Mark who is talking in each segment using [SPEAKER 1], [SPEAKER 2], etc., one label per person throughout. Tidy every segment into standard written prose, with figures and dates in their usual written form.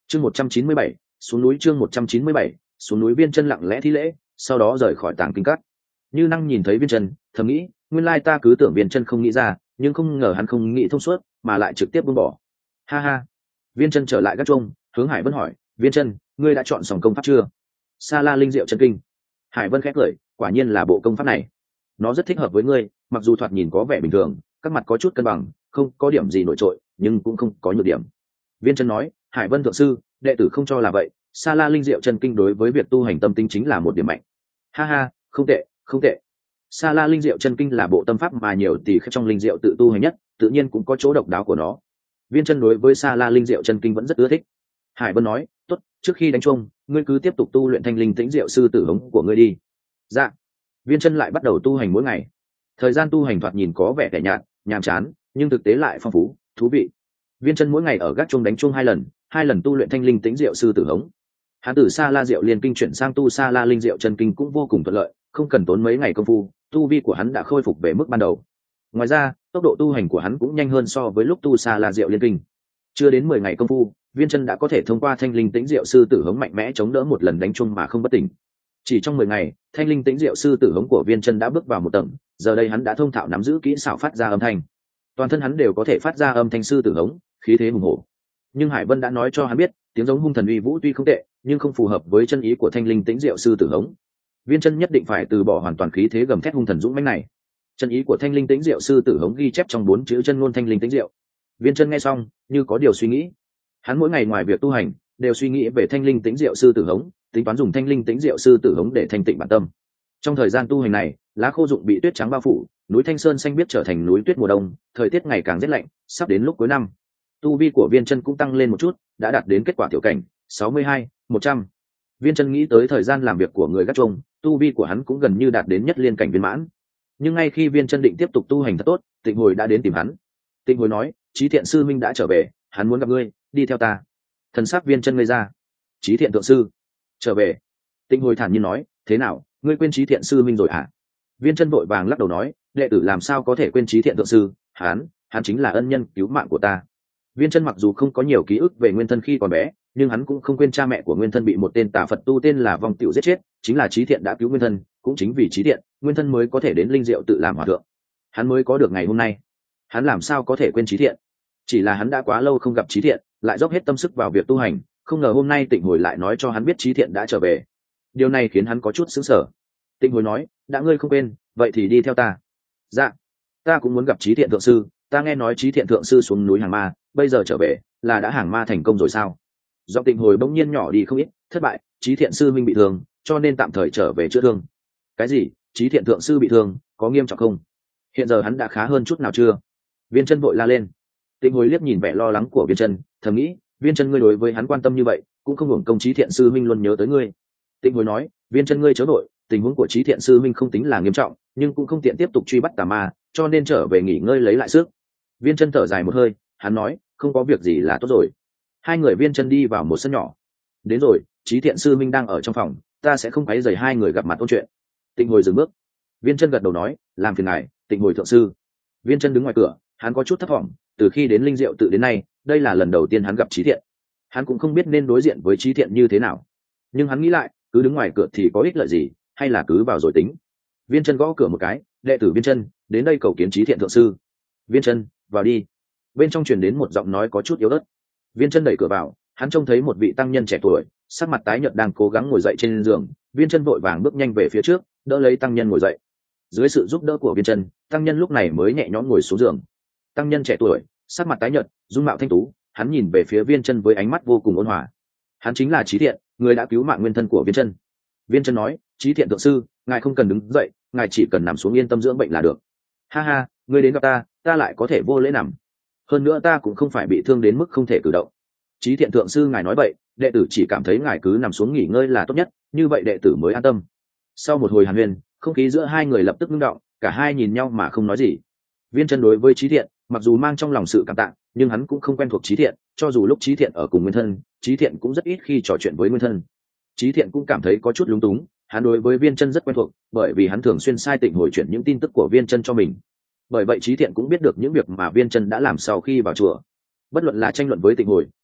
[SPEAKER 1] Chương 197, xuống núi. Chương 197, xuống núi. Viên Chân lặng lẽ thi lễ, sau đó rời khỏi tàng kinh các. Như Năng nhìn thấy Viên Chân, thầm nghĩ, nguyên lai ta cứ tưởng Viên Chân không nghĩ ra, nhưng không ngờ hắn không nghĩ thông suốt, mà lại trực tiếp buông bỏ. Ha ha. Viên Chân trở lại gác chuông, hướng Hải Vân hỏi, Viên Chân, ngươi đã chọn xong công pháp chưa? Sa La Linh Diệu Chân Kinh. Hải Vân khẽ cười, quả nhiên là bộ công pháp này. Nó rất thích hợp với ngươi, mặc dù thoạt nhìn có vẻ bình thường, các mặt có chút cân bằng, không có điểm gì nổi trội, nhưng cũng không có nhược điểm. Viên Chân nói, Hải Vân thượng sư, đệ tử không cho là vậy, Sa La Linh Diệu Chân Kinh đối với việc tu hành tâm tính chính là một điểm mạnh. Ha ha, không tệ, không tệ. Sa La Linh Diệu Chân Kinh là bộ tâm pháp mà nhiều tỷ khách trong linh diệu tự tu hành nhất, tự nhiên cũng có chỗ độc đáo của nó. Viên Chân đối với Sa La Linh Diệu Chân Kinh vẫn rất ưa thích. Hải Vân nói, tốt, trước khi đánh chuông, ngươi cứ tiếp tục tu luyện Thanh Linh Tĩnh Diệu sư tử hống của ngươi đi. Dạ. Viên Chân lại bắt đầu tu hành mỗi ngày. Thời gian tu hành thoạt nhìn có vẻ tẻ nhạt, nhàm chán, nhưng thực tế lại phong phú, thú vị. Viên Chân mỗi ngày ở gác chuông đánh chuông hai lần tu luyện Thanh Linh Tĩnh Diệu sư tử hống. Hắn từ Sa La Diệu Liên Kinh chuyển sang tu Sa La Linh Diệu Chân Kinh cũng vô cùng thuận lợi, không cần tốn mấy ngày công phu, tu vi của hắn đã khôi phục về mức ban đầu. Ngoài ra, tốc độ tu hành của hắn cũng nhanh hơn so với lúc tu Sa La Diệu Liên Kinh. Chưa đến 10 ngày công phu, Viên Chân đã có thể thông qua Thanh Linh Tĩnh Diệu sư tử hống mạnh mẽ chống đỡ một lần đánh chuông mà không bất tỉnh. Chỉ trong 10 ngày, Thanh Linh Tĩnh Diệu sư tử hống của Viên Chân đã bước vào một tầng, giờ đây hắn đã thông thạo nắm giữ kỹ xảo phát ra âm thanh. Toàn thân hắn đều có thể phát ra âm thanh sư tử hống, khí thế hùng hổ. Nhưng Hải Vân đã nói cho hắn biết, tiếng giống hung thần uy vũ tuy không tệ, nhưng không phù hợp với chân ý của Thanh Linh Tĩnh Diệu sư tử hống. Viên Chân nhất định phải từ bỏ hoàn toàn khí thế gầm thét hung thần dũng mãnh này. Chân ý của Thanh Linh Tĩnh Diệu sư tử hống ghi chép trong 4 chữ chân ngôn Thanh Linh Tĩnh Diệu. Viên Chân nghe xong, như có điều suy nghĩ. Hắn mỗi ngày ngoài việc tu hành, đều suy nghĩ về Thanh Linh Tĩnh Diệu sư tử hống, tính toán dùng Thanh Linh Tĩnh Diệu sư tử hống để thanh tịnh bản tâm. Trong thời gian tu hành này, lá khô rụng bị tuyết trắng bao phủ, núi Thanh Sơn xanh biếc trở thành núi tuyết mùa đông, thời tiết ngày càng rét lạnh, sắp đến lúc cuối năm. Tu vi của Viên Chân cũng tăng lên một chút, đã đạt đến kết quả tiểu cảnh 62, 100. Viên Chân nghĩ tới thời gian làm việc của người gác chuông, tu vi của hắn cũng gần như đạt đến nhất liên cảnh viên mãn. Nhưng ngay khi Viên Chân định tiếp tục tu hành thật tốt, Tịnh Hồi đã đến tìm hắn. Tịnh Hồi nói, Chí Thiện sư minh đã trở về, hắn muốn gặp ngươi, đi theo ta. Thần sắc Viên Chân ngây ra. Chí Thiện thượng sư trở về? Tịnh Hồi thản nhiên nói, thế nào, ngươi quên Chí Thiện sư minh rồi hả? Viên Chân vội vàng lắc đầu nói, đệ tử làm sao có thể quên Chí Thiện thượng sư, hắn chính là ân nhân cứu mạng của ta. Viên Chân mặc dù không có nhiều ký ức về nguyên thân khi còn bé, nhưng hắn cũng không quên cha mẹ của nguyên thân bị một tên tà Phật tu tên là Vong Tiểu giết chết, chính là Chí Thiện đã cứu nguyên thân, cũng chính vì Chí Thiện, nguyên thân mới có thể đến linh diệu tự làm hòa thượng. Hắn mới có được ngày hôm nay. Hắn làm sao có thể quên Chí Thiện? Chỉ là hắn đã quá lâu không gặp Chí Thiện, lại dốc hết tâm sức vào việc tu hành, không ngờ hôm nay Tịnh Hồi lại nói cho hắn biết Chí Thiện đã trở về. Điều này khiến hắn có chút sững sờ. Tịnh Hồi nói, đã ngươi không quên, vậy thì đi theo ta. Dạ, ta cũng muốn gặp Chí Thiện thượng sư, ta nghe nói Chí Thiện thượng sư xuống núi hàng ma, bây giờ trở về, là đã hàng ma thành công rồi sao? Giọng Tịnh Hồi bỗng nhiên nhỏ đi không ít, thất bại, Chí Thiện sư minh bị thương, cho nên tạm thời trở về chữa thương. Cái gì? Chí Thiện thượng sư bị thương, có nghiêm trọng không? Hiện giờ hắn đã khá hơn chút nào chưa? Viên Chân vội la lên. Tịnh Hồi liếc nhìn vẻ lo lắng của Viên Chân, thầm nghĩ, Viên Chân ngươi đối với hắn quan tâm như vậy, cũng không hưởng công Chí Thiện sư minh luôn nhớ tới ngươi. Tịnh Hồi nói, Viên Chân ngươi chớ vội, tình huống của Chí Thiện sư minh không tính là nghiêm trọng, nhưng cũng không tiện tiếp tục truy bắt tà ma, cho nên trở về nghỉ ngơi lấy lại sức. Viên Chân thở dài một hơi, hắn nói, không có việc gì là tốt rồi. Hai người Viên Chân đi vào một sân nhỏ. Đến rồi, Chí Thiện sư minh đang ở trong phòng, ta sẽ không quấy rầy hai người gặp mặt ôn chuyện. Tịnh Hồi dừng bước. Viên Chân gật đầu nói, làm phiền ngài, Tịnh Hồi thượng sư. Viên Chân đứng ngoài cửa, hắn có chút thất vọng, từ khi đến linh diệu tự đến nay, đây là lần đầu tiên hắn gặp Chí Thiện. Hắn cũng không biết nên đối diện với Chí Thiện như thế nào. Nhưng hắn nghĩ lại, cứ đứng ngoài cửa thì có ích lợi gì, hay là cứ vào rồi tính. Viên Chân gõ cửa một cái, đệ tử Viên Chân, đến đây cầu kiến Chí Thiện thượng sư. Viên Chân, vào đi. Bên trong truyền đến một giọng nói có chút yếu ớt. Viên Chân đẩy cửa vào, hắn trông thấy một vị tăng nhân trẻ tuổi, sắc mặt tái nhợt đang cố gắng ngồi dậy trên giường. Viên Chân vội vàng bước nhanh về phía trước, đỡ lấy tăng nhân ngồi dậy. Dưới sự giúp đỡ của Viên Chân, tăng nhân lúc này mới nhẹ nhõm ngồi xuống giường. Tăng nhân trẻ tuổi, sắc mặt tái nhợt, dung mạo thanh tú, hắn nhìn về phía Viên Chân với ánh mắt vô cùng ôn hòa. Hắn chính là Chí Thiện, người đã cứu mạng nguyên thân của Viên Chân. Viên Chân nói, Chí Thiện thượng sư, ngài không cần đứng dậy, ngài chỉ cần nằm xuống yên tâm dưỡng bệnh là được. Ha ha, ngươi đến gặp ta, ta lại có thể vô lễ nằm. Hơn nữa ta cũng không phải bị thương đến mức không thể cử động. Chí Thiện thượng sư ngài nói vậy, đệ tử chỉ cảm thấy ngài cứ nằm xuống nghỉ ngơi là tốt nhất, như vậy đệ tử mới an tâm. Sau một hồi hàn huyên, không khí giữa hai người lập tức ngưng động, cả hai nhìn nhau mà không nói gì. Viên Chân đối với Chí Thiện, mặc dù mang trong lòng sự cảm tạ, nhưng hắn cũng không quen thuộc Chí Thiện, cho dù lúc Chí Thiện ở cùng nguyên thân, Chí Thiện cũng rất ít khi trò chuyện với nguyên thân. Chí Thiện cũng cảm thấy có chút lúng túng, hắn đối với Viên Chân rất quen thuộc, bởi vì hắn thường xuyên sai Tịnh Hồi chuyển những tin tức của Viên Chân cho mình. Bởi vậy Chí Thiện cũng biết được những việc mà Viên Chân đã làm sau khi vào chùa. Bất luận là tranh luận với Tịnh Hồi,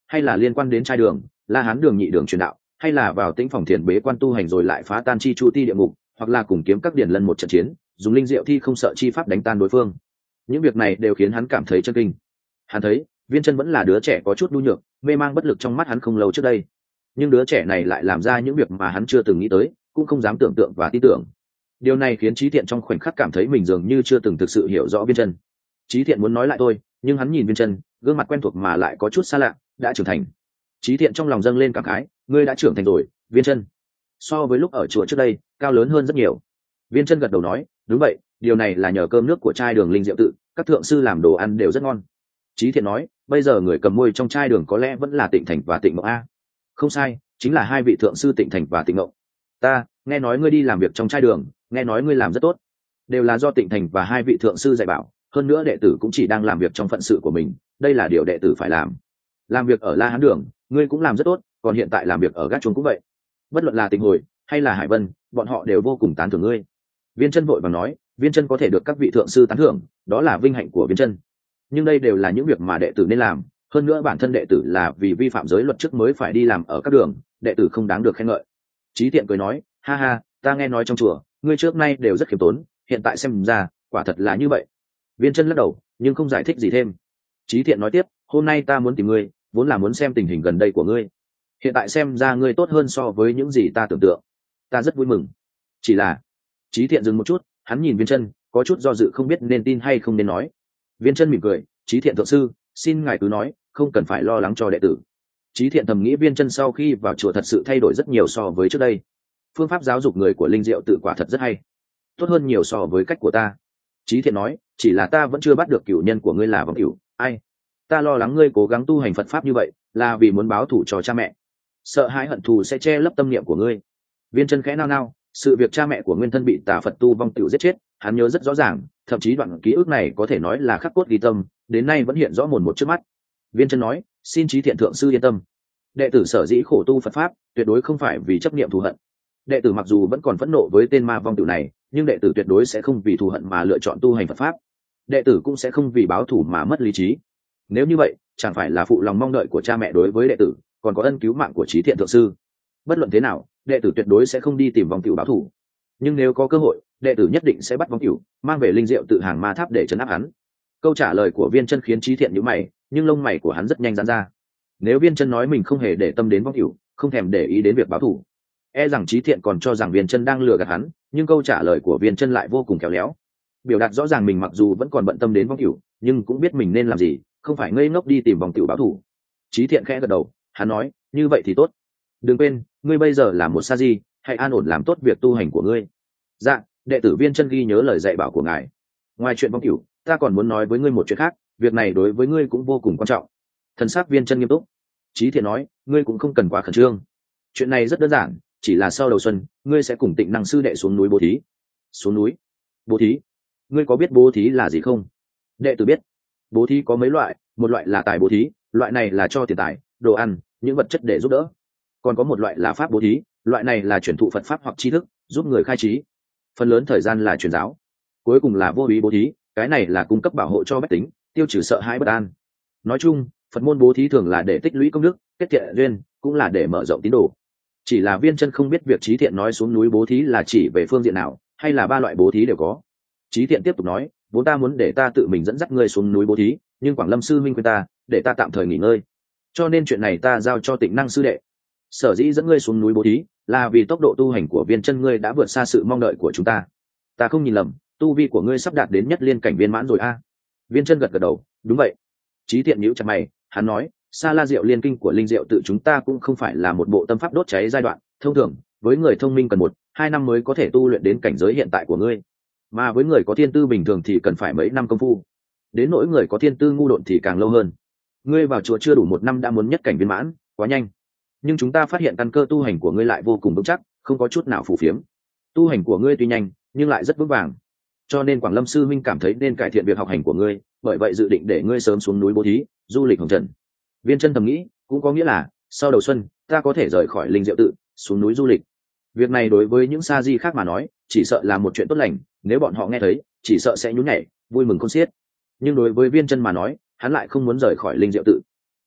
[SPEAKER 1] hay là liên quan đến trai đường, La Hán đường nhị đường truyền đạo, hay là vào tĩnh phòng thiền bế quan tu hành rồi lại phá tan chi chu ti địa ngục, hoặc là cùng kiếm các điển lân một trận chiến, dùng linh diệu thi không sợ chi pháp đánh tan đối phương. Những việc này đều khiến hắn cảm thấy chân kinh. Hắn thấy Viên Chân vẫn là đứa trẻ có chút nhu nhược, mê mang bất lực trong mắt hắn không lâu trước đây, nhưng đứa trẻ này lại làm ra những việc mà hắn chưa từng nghĩ tới, cũng không dám tưởng tượng và tin tưởng. Điều này khiến Trí Thiện trong khoảnh khắc cảm thấy mình dường như chưa từng thực sự hiểu rõ Viên Chân. Trí Thiện muốn nói lại thôi, nhưng hắn nhìn Viên Chân, gương mặt quen thuộc mà lại có chút xa lạ, đã trưởng thành. Trí Thiện trong lòng dâng lên cảm khái, ngươi đã trưởng thành rồi, Viên Chân. So với lúc ở chùa trước đây, cao lớn hơn rất nhiều. Viên Chân gật đầu nói, đúng vậy, điều này là nhờ cơm nước của trai đường linh diệu tự, các thượng sư làm đồ ăn đều rất ngon. Trí Thiện nói, bây giờ người cầm môi trong trai đường có lẽ vẫn là Tịnh Thành và Tịnh Mộng a. Không sai, chính là hai vị thượng sư Tịnh Thành và Tịnh Mộng. Ta nghe nói ngươi đi làm việc trong trai đường, nghe nói ngươi làm rất tốt, đều là do Tịnh Thành và hai vị thượng sư dạy bảo, hơn nữa đệ tử cũng chỉ đang làm việc trong phận sự của mình, đây là điều đệ tử phải làm. Làm việc ở La Hán đường, ngươi cũng làm rất tốt, còn hiện tại làm việc ở Gác Chuông cũng vậy. Bất luận là Tịnh Hồi hay là Hải Vân, bọn họ đều vô cùng tán thưởng ngươi. Viên Chân vội vàng nói, Viên Chân có thể được các vị thượng sư tán thưởng, đó là vinh hạnh của Viên Chân. Nhưng đây đều là những việc mà đệ tử nên làm, hơn nữa bản thân đệ tử là vì vi phạm giới luật trước mới phải đi làm ở các đường, đệ tử không đáng được khen ngợi. Trí Thiện cười nói, ha ha, ta nghe nói trong chùa ngươi trước nay đều rất khiêm tốn, hiện tại xem ra quả thật là như vậy. Viên Chân lắc đầu nhưng không giải thích gì thêm. Trí Thiện nói tiếp, hôm nay ta muốn tìm ngươi vốn là muốn xem tình hình gần đây của ngươi, hiện tại xem ra ngươi tốt hơn so với những gì ta tưởng tượng, ta rất vui mừng. Chỉ là Trí Thiện dừng một chút, hắn nhìn Viên Chân có chút do dự không biết nên tin hay không nên nói. Viên Chân mỉm cười, Trí Thiện thượng sư, xin ngài cứ nói, không cần phải lo lắng cho đệ tử. Trí Thiện thầm nghĩ Viên Chân sau khi vào chùa thật sự thay đổi rất nhiều so với trước đây, phương pháp giáo dục người của linh diệu tự quả thật rất hay, tốt hơn nhiều so với cách của ta. Trí Thiện nói, chỉ là ta vẫn chưa bắt được cửu nhân của ngươi là vong cửu ai. Ta lo lắng ngươi cố gắng tu hành Phật pháp như vậy là vì muốn báo thù cho cha mẹ, sợ hãi hận thù sẽ che lấp tâm niệm của ngươi. Viên Chân khẽ nao nao, sự việc cha mẹ của nguyên thân bị tà Phật tu vong cửu giết chết, hắn nhớ rất rõ ràng, thậm chí đoạn ký ức này có thể nói là khắc cốt ghi tâm, đến nay vẫn hiện rõ mồn một trước mắt. Viên Chân nói, xin Trí Thiện thượng sư yên tâm, đệ tử sở dĩ khổ tu Phật pháp tuyệt đối không phải vì chấp niệm thù hận. Đệ tử mặc dù vẫn còn phẫn nộ với tên ma vong tử này, nhưng đệ tử tuyệt đối sẽ không vì thù hận mà lựa chọn tu hành Phật pháp. Đệ tử cũng sẽ không vì báo thù mà mất lý trí. Nếu như vậy, chẳng phải là phụ lòng mong đợi của cha mẹ đối với đệ tử, còn có ân cứu mạng của Trí Thiện thượng sư. Bất luận thế nào, đệ tử tuyệt đối sẽ không đi tìm vong tử báo thù. Nhưng nếu có cơ hội, đệ tử nhất định sẽ bắt vong tử, mang về linh diệu tự hàng ma tháp để trấn áp hắn. Câu trả lời của Viên Chân khiến Trí Thiện nhíu mày, nhưng lông mày của hắn rất nhanh giãn ra. Nếu Viên Chân nói mình không hề để tâm đến vong tử, không thèm để ý đến việc báo thù, e rằng Trí Thiện còn cho rằng Viên Chân đang lừa gạt hắn, nhưng câu trả lời của Viên Chân lại vô cùng khéo léo, biểu đạt rõ ràng mình mặc dù vẫn còn bận tâm đến vong cửu, nhưng cũng biết mình nên làm gì, không phải ngây ngốc đi tìm vong cửu báo thù. Trí Thiện khẽ gật đầu, hắn nói, như vậy thì tốt. Đừng quên, ngươi bây giờ là một sa di, hãy an ổn làm tốt việc tu hành của ngươi. Dạ, đệ tử Viên Chân ghi nhớ lời dạy bảo của ngài. Ngoài chuyện vong cửu, ta còn muốn nói với ngươi một chuyện khác, việc này đối với ngươi cũng vô cùng quan trọng. Thần sắc Viên Chân nghiêm túc. Trí Thiện nói, ngươi cũng không cần quá khẩn trương. Chuyện này rất đơn giản, chỉ là sau đầu xuân, ngươi sẽ cùng Tịnh Năng sư đệ xuống núi bố thí. Xuống núi? Bố thí? Ngươi có biết bố thí là gì không? Đệ tử biết. Bố thí có mấy loại, một loại là tài bố thí, loại này là cho tiền tài, đồ ăn, những vật chất để giúp đỡ. Còn có một loại là pháp bố thí, loại này là truyền thụ Phật pháp hoặc tri thức, giúp người khai trí. Phần lớn thời gian là truyền giáo. Cuối cùng là vô úy bố thí, cái này là cung cấp bảo hộ cho bách tính, tiêu trừ sợ hãi bất an. Nói chung, Phật môn bố thí thường là để tích lũy công đức, kết thiện duyên, cũng là để mở rộng tín đồ. Chỉ là Viên Chân không biết việc Trí Thiện nói xuống núi bố thí là chỉ về phương diện nào, hay là ba loại bố thí đều có. Trí Thiện tiếp tục nói, vốn ta muốn để ta tự mình dẫn dắt ngươi xuống núi bố thí, nhưng Quảng Lâm sư huynh khuyên ta để ta tạm thời nghỉ ngơi, cho nên chuyện này ta giao cho Tịnh Năng sư đệ. Sở dĩ dẫn ngươi xuống núi bố thí là vì tốc độ tu hành của Viên Chân ngươi đã vượt xa sự mong đợi của chúng ta. Ta không nhìn lầm, tu vi của ngươi sắp đạt đến nhất liên cảnh viên mãn rồi a. Viên Chân gật gật đầu, đúng vậy. Trí Thiện nhíu chặt mày, hắn nói, Sa La Diệu Liên Kinh của linh diệu tự chúng ta cũng không phải là một bộ tâm pháp đốt cháy giai đoạn, thông thường với người thông minh cần 1-2 năm mới có thể tu luyện đến cảnh giới hiện tại của ngươi, mà với người có thiên tư bình thường thì cần phải mấy năm công phu, đến nỗi người có thiên tư ngu độn thì càng lâu hơn. Ngươi vào chùa chưa đủ 1 năm đã muốn nhất cảnh viên mãn, quá nhanh. Nhưng chúng ta phát hiện căn cơ tu hành của ngươi lại vô cùng vững chắc, không có chút nào phù phiếm. Tu hành của ngươi tuy nhanh nhưng lại rất vững vàng, cho nên Quảng Lâm sư minh cảm thấy nên cải thiện việc học hành của ngươi, bởi vậy dự định để ngươi sớm xuống núi bố thí, du lịch hồng trần. Viên Chân thầm nghĩ, cũng có nghĩa là sau đầu xuân ta có thể rời khỏi linh diệu tự, xuống núi du lịch. Việc này đối với những sa di khác mà nói chỉ sợ là một chuyện tốt lành, nếu bọn họ nghe thấy chỉ sợ sẽ nhún nhảy vui mừng khôn xiết. Nhưng đối với Viên Chân mà nói, hắn lại không muốn rời khỏi linh diệu tự.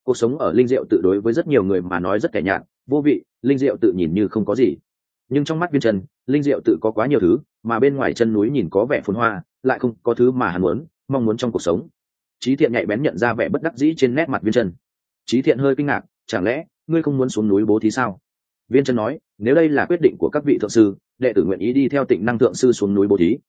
[SPEAKER 1] cuộc sống ở linh diệu tự đối với rất nhiều người mà nói rất kẻ nhạt vô vị, linh diệu tự nhìn như không có gì, nhưng trong mắt Viên Chân, linh diệu tự có quá nhiều thứ, mà bên ngoài chân núi nhìn có vẻ phồn hoa, lại không có thứ mà hắn mong muốn trong cuộc sống. Chí Thiện nhạy bén nhận ra vẻ bất đắc dĩ trên nét mặt Viên Chân. Chí Thiện hơi kinh ngạc, chẳng lẽ ngươi không muốn xuống núi bố thí sao? Viên Chân nói, nếu đây là quyết định của các vị thượng sư, đệ tử nguyện ý đi theo Tịnh Năng thượng sư xuống núi bố thí.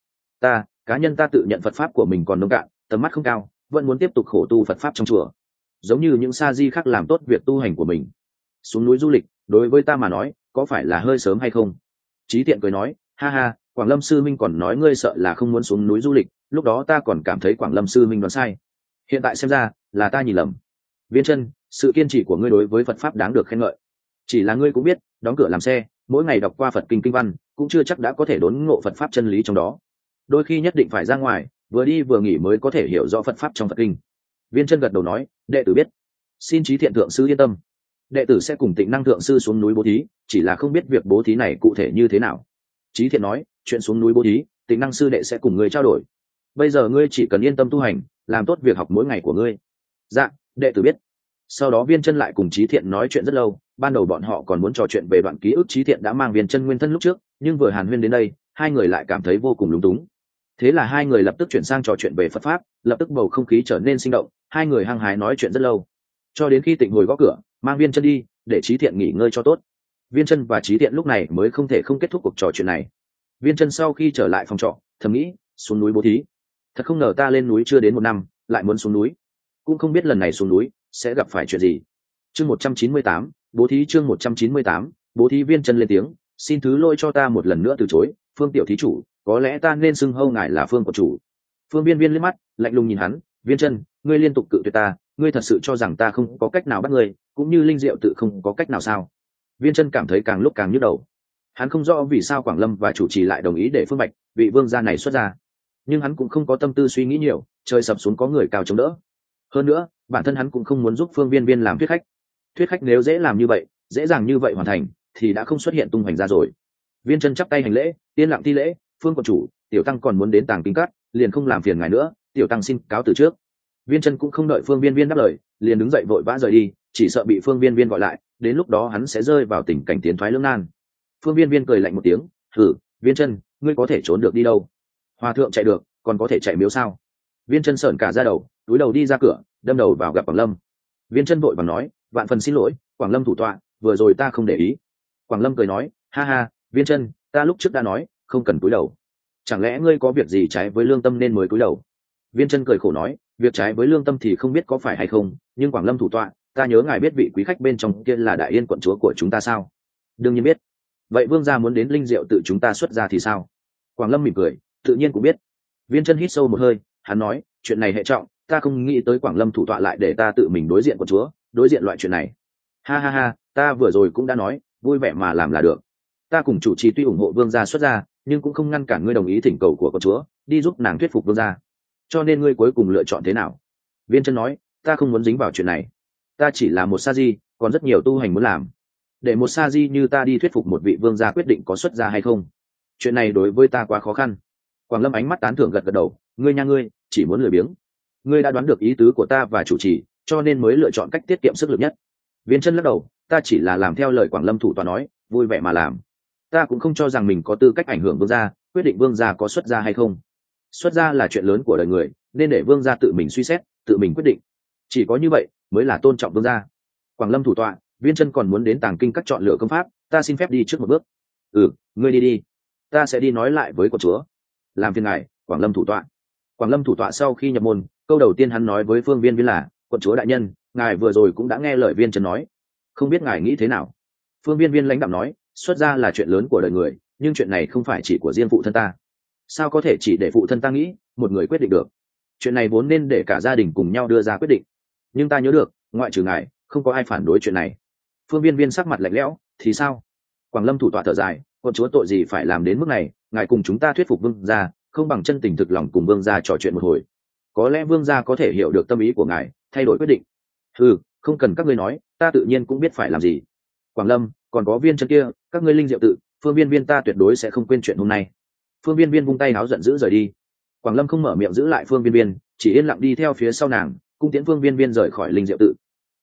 [SPEAKER 1] Cá nhân ta tự nhận Phật pháp của mình còn nông cạn, tầm mắt không cao, vẫn muốn tiếp tục khổ tu Phật pháp trong chùa, giống như những sa di khác làm tốt việc tu hành của mình. Xuống núi du lịch, đối với ta mà nói, có phải là hơi sớm hay không? Chí Thiện cười nói, ha ha, Quảng Lâm sư minh còn nói ngươi sợ là không muốn xuống núi du lịch, lúc đó ta còn cảm thấy Quảng Lâm sư minh đoán sai, hiện tại xem ra là ta nhìn lầm. Viên Chân, sự kiên trì của ngươi đối với Phật pháp đáng được khen ngợi, chỉ là ngươi cũng biết, đóng cửa làm xe, mỗi ngày đọc qua Phật kinh kinh văn, cũng chưa chắc đã có thể đốn ngộ Phật pháp chân lý trong đó, đôi khi nhất định phải ra ngoài, vừa đi vừa nghỉ mới có thể hiểu rõ Phật pháp trong Phật kinh. Viên Chân gật đầu nói, đệ tử biết, xin Chí Thiện thượng sư yên tâm, đệ tử sẽ cùng Tịnh Năng thượng sư xuống núi bố thí, chỉ là không biết việc bố thí này cụ thể như thế nào. Chí Thiện nói, chuyện xuống núi bố thí, Tịnh Năng sư đệ sẽ cùng ngươi trao đổi, bây giờ ngươi chỉ cần yên tâm tu hành, làm tốt việc học mỗi ngày của ngươi. Dạ, đệ tử biết. Sau đó Viên Chân lại cùng Chí Thiện nói chuyện rất lâu, ban đầu bọn họ còn muốn trò chuyện về đoạn ký ức Chí Thiện đã mang Viên Chân nguyên thân lúc trước, nhưng vừa hàn huyên đến đây, hai người lại cảm thấy vô cùng lúng túng. Thế là hai người lập tức chuyển sang trò chuyện về Phật pháp, lập tức bầu không khí trở nên sinh động, hai người hăng hái nói chuyện rất lâu, cho đến khi Tịnh hồi gõ cửa, mang Viên Chân đi, để Chí Thiện nghỉ ngơi cho tốt. Viên Chân và Chí Thiện lúc này mới không thể không kết thúc cuộc trò chuyện này. Viên Chân sau khi trở lại phòng trọ, thầm nghĩ, xuống núi bố thí, thật không ngờ ta lên núi chưa đến 1 năm, lại muốn xuống núi, cũng không biết lần này xuống núi sẽ gặp phải chuyện gì. Chương 198, bố thí. Chương 198, bố thí. Viên Chân lên tiếng, xin thứ lỗi cho ta một lần nữa từ chối, Phương tiểu thí chủ, có lẽ ta nên xưng hô ngài là Phương của chủ. Phương Viên Viên liếc mắt lạnh lùng nhìn hắn, Viên Chân, ngươi liên tục cự tuyệt ta, ngươi thật sự cho rằng ta không có cách nào bắt ngươi, cũng như linh diệu tự không có cách nào sao? Viên Chân cảm thấy càng lúc càng nhức đầu. Hắn không rõ vì sao Quảng Lâm và chủ trì lại đồng ý để Phương Bạch, vị vương gia này xuất ra, nhưng hắn cũng không có tâm tư suy nghĩ nhiều, trời sập xuống có người cao chống đỡ. Hơn nữa, bản thân hắn cũng không muốn giúp Phương Viên Viên làm thuyết khách. Thuyết khách nếu dễ làm như vậy, dễ dàng như vậy hoàn thành, thì đã không xuất hiện tung hoành ra rồi. Viên Chân chắp tay hành lễ, tiên lặng thi lễ, Phương quận chủ, tiểu tăng còn muốn đến Tàng Kinh Cát, liền không làm phiền ngài nữa, tiểu tăng xin cáo từ trước. Viên Chân cũng không đợi Phương Viên Viên đáp lời, liền đứng dậy vội vã rời đi, chỉ sợ bị Phương Viên Viên gọi lại, đến lúc đó hắn sẽ rơi vào tình cảnh tiến thoái lưỡng nan. Phương Viên Viên cười lạnh một tiếng, hử, Viên Chân, ngươi có thể trốn được đi đâu? Hòa thượng chạy được, còn có thể chạy miếu sao? Viên Chân sởn cả da đầu, túi đầu đi ra cửa, đâm đầu vào gặp Quảng Lâm. Viên Chân vội vàng nói, vạn phần xin lỗi, Quảng Lâm thủ tọa, vừa rồi ta không để ý. Quảng Lâm cười nói, ha ha, Viên Chân, ta lúc trước đã nói, không cần cúi đầu. Chẳng lẽ ngươi có việc gì trái với lương tâm nên mới cúi đầu? Viên Chân cười khổ nói, việc trái với lương tâm thì không biết có phải hay không, nhưng Quảng Lâm thủ tọa, ta nhớ ngài biết vị quý khách bên trong kia là Đại Yên quận chúa của chúng ta sao? Đương nhiên biết. Vậy vương gia muốn đến linh diệu tự chúng ta xuất ra thì sao? Quảng Lâm mỉm cười, tự nhiên cũng biết. Viên Chân hít sâu một hơi, hắn nói, chuyện này hệ trọng, ta không nghĩ tới Quảng Lâm thủ tọa lại để ta tự mình đối diện quận chúa, đối diện loại chuyện này. Ha ha ha, ta vừa rồi cũng đã nói, vui vẻ mà làm là được. Ta cùng chủ trì tuy ủng hộ vương gia xuất ra, nhưng cũng không ngăn cản ngươi đồng ý thỉnh cầu của quận chúa, đi giúp nàng thuyết phục vương gia. Cho nên ngươi cuối cùng lựa chọn thế nào? Viên Chân nói, ta không muốn dính vào chuyện này, ta chỉ là một sa di, còn rất nhiều tu hành muốn làm. Để một sa di như ta đi thuyết phục một vị vương gia quyết định có xuất gia hay không, chuyện này đối với ta quá khó khăn. Quảng Lâm ánh mắt tán thưởng gật gật đầu, ngươi nha ngươi, chỉ muốn lười biếng. Ngươi đã đoán được ý tứ của ta và chủ trì, cho nên mới lựa chọn cách tiết kiệm sức lực nhất. Viên Chân lắc đầu, ta chỉ là làm theo lời Quảng Lâm thủ tọa nói, vui vẻ mà làm. Ta cũng không cho rằng mình có tư cách ảnh hưởng vương gia, quyết định vương gia có xuất gia hay không. Xuất gia là chuyện lớn của đời người, nên để vương gia tự mình suy xét, tự mình quyết định. Chỉ có như vậy mới là tôn trọng vương gia. Quảng Lâm thủ tọa, Viên Chân còn muốn đến Tàng Kinh Các chọn lựa công pháp, ta xin phép đi trước một bước. Ngươi đi đi, ta sẽ đi nói lại với quận chúa. Làm phiền ngài, Quảng Lâm thủ tọa. Quảng Lâm thủ tọa sau khi nhập môn, câu đầu tiên hắn nói với Phương Viên Viên là, quận chúa đại nhân, ngài vừa rồi cũng đã nghe lời Viên Chân nói, không biết ngài nghĩ thế nào? Phương Viên Viên lãnh đạm nói, xuất gia là chuyện lớn của đời người, nhưng chuyện này không phải chỉ của riêng phụ thân ta. Sao có thể chỉ để phụ thân ta nghĩ, một người quyết định được? Chuyện này vốn nên để cả gia đình cùng nhau đưa ra quyết định. Nhưng ta nhớ được, ngoại trừ ngài, không có ai phản đối chuyện này. Phương Viên Viên sắc mặt lạnh lẽo, thì sao? Quảng Lâm thủ tọa thở dài, quận chúa tội gì phải làm đến mức này, ngài cùng chúng ta thuyết phục vương gia, không bằng chân tình thực lòng cùng vương gia trò chuyện một hồi. Có lẽ vương gia có thể hiểu được tâm ý của ngài, thay đổi quyết định. Không cần các ngươi nói, ta tự nhiên cũng biết phải làm gì. Quảng Lâm, còn có Viên Chân kia, các ngươi linh diệu tự, Phương Viên Viên ta tuyệt đối sẽ không quên chuyện hôm nay. Phương Viên Viên vung tay áo giận dữ rời đi. Quảng Lâm không mở miệng giữ lại Phương Viên Viên, chỉ yên lặng đi theo phía sau nàng, cung tiễn Phương Viên Viên rời khỏi linh diệu tự.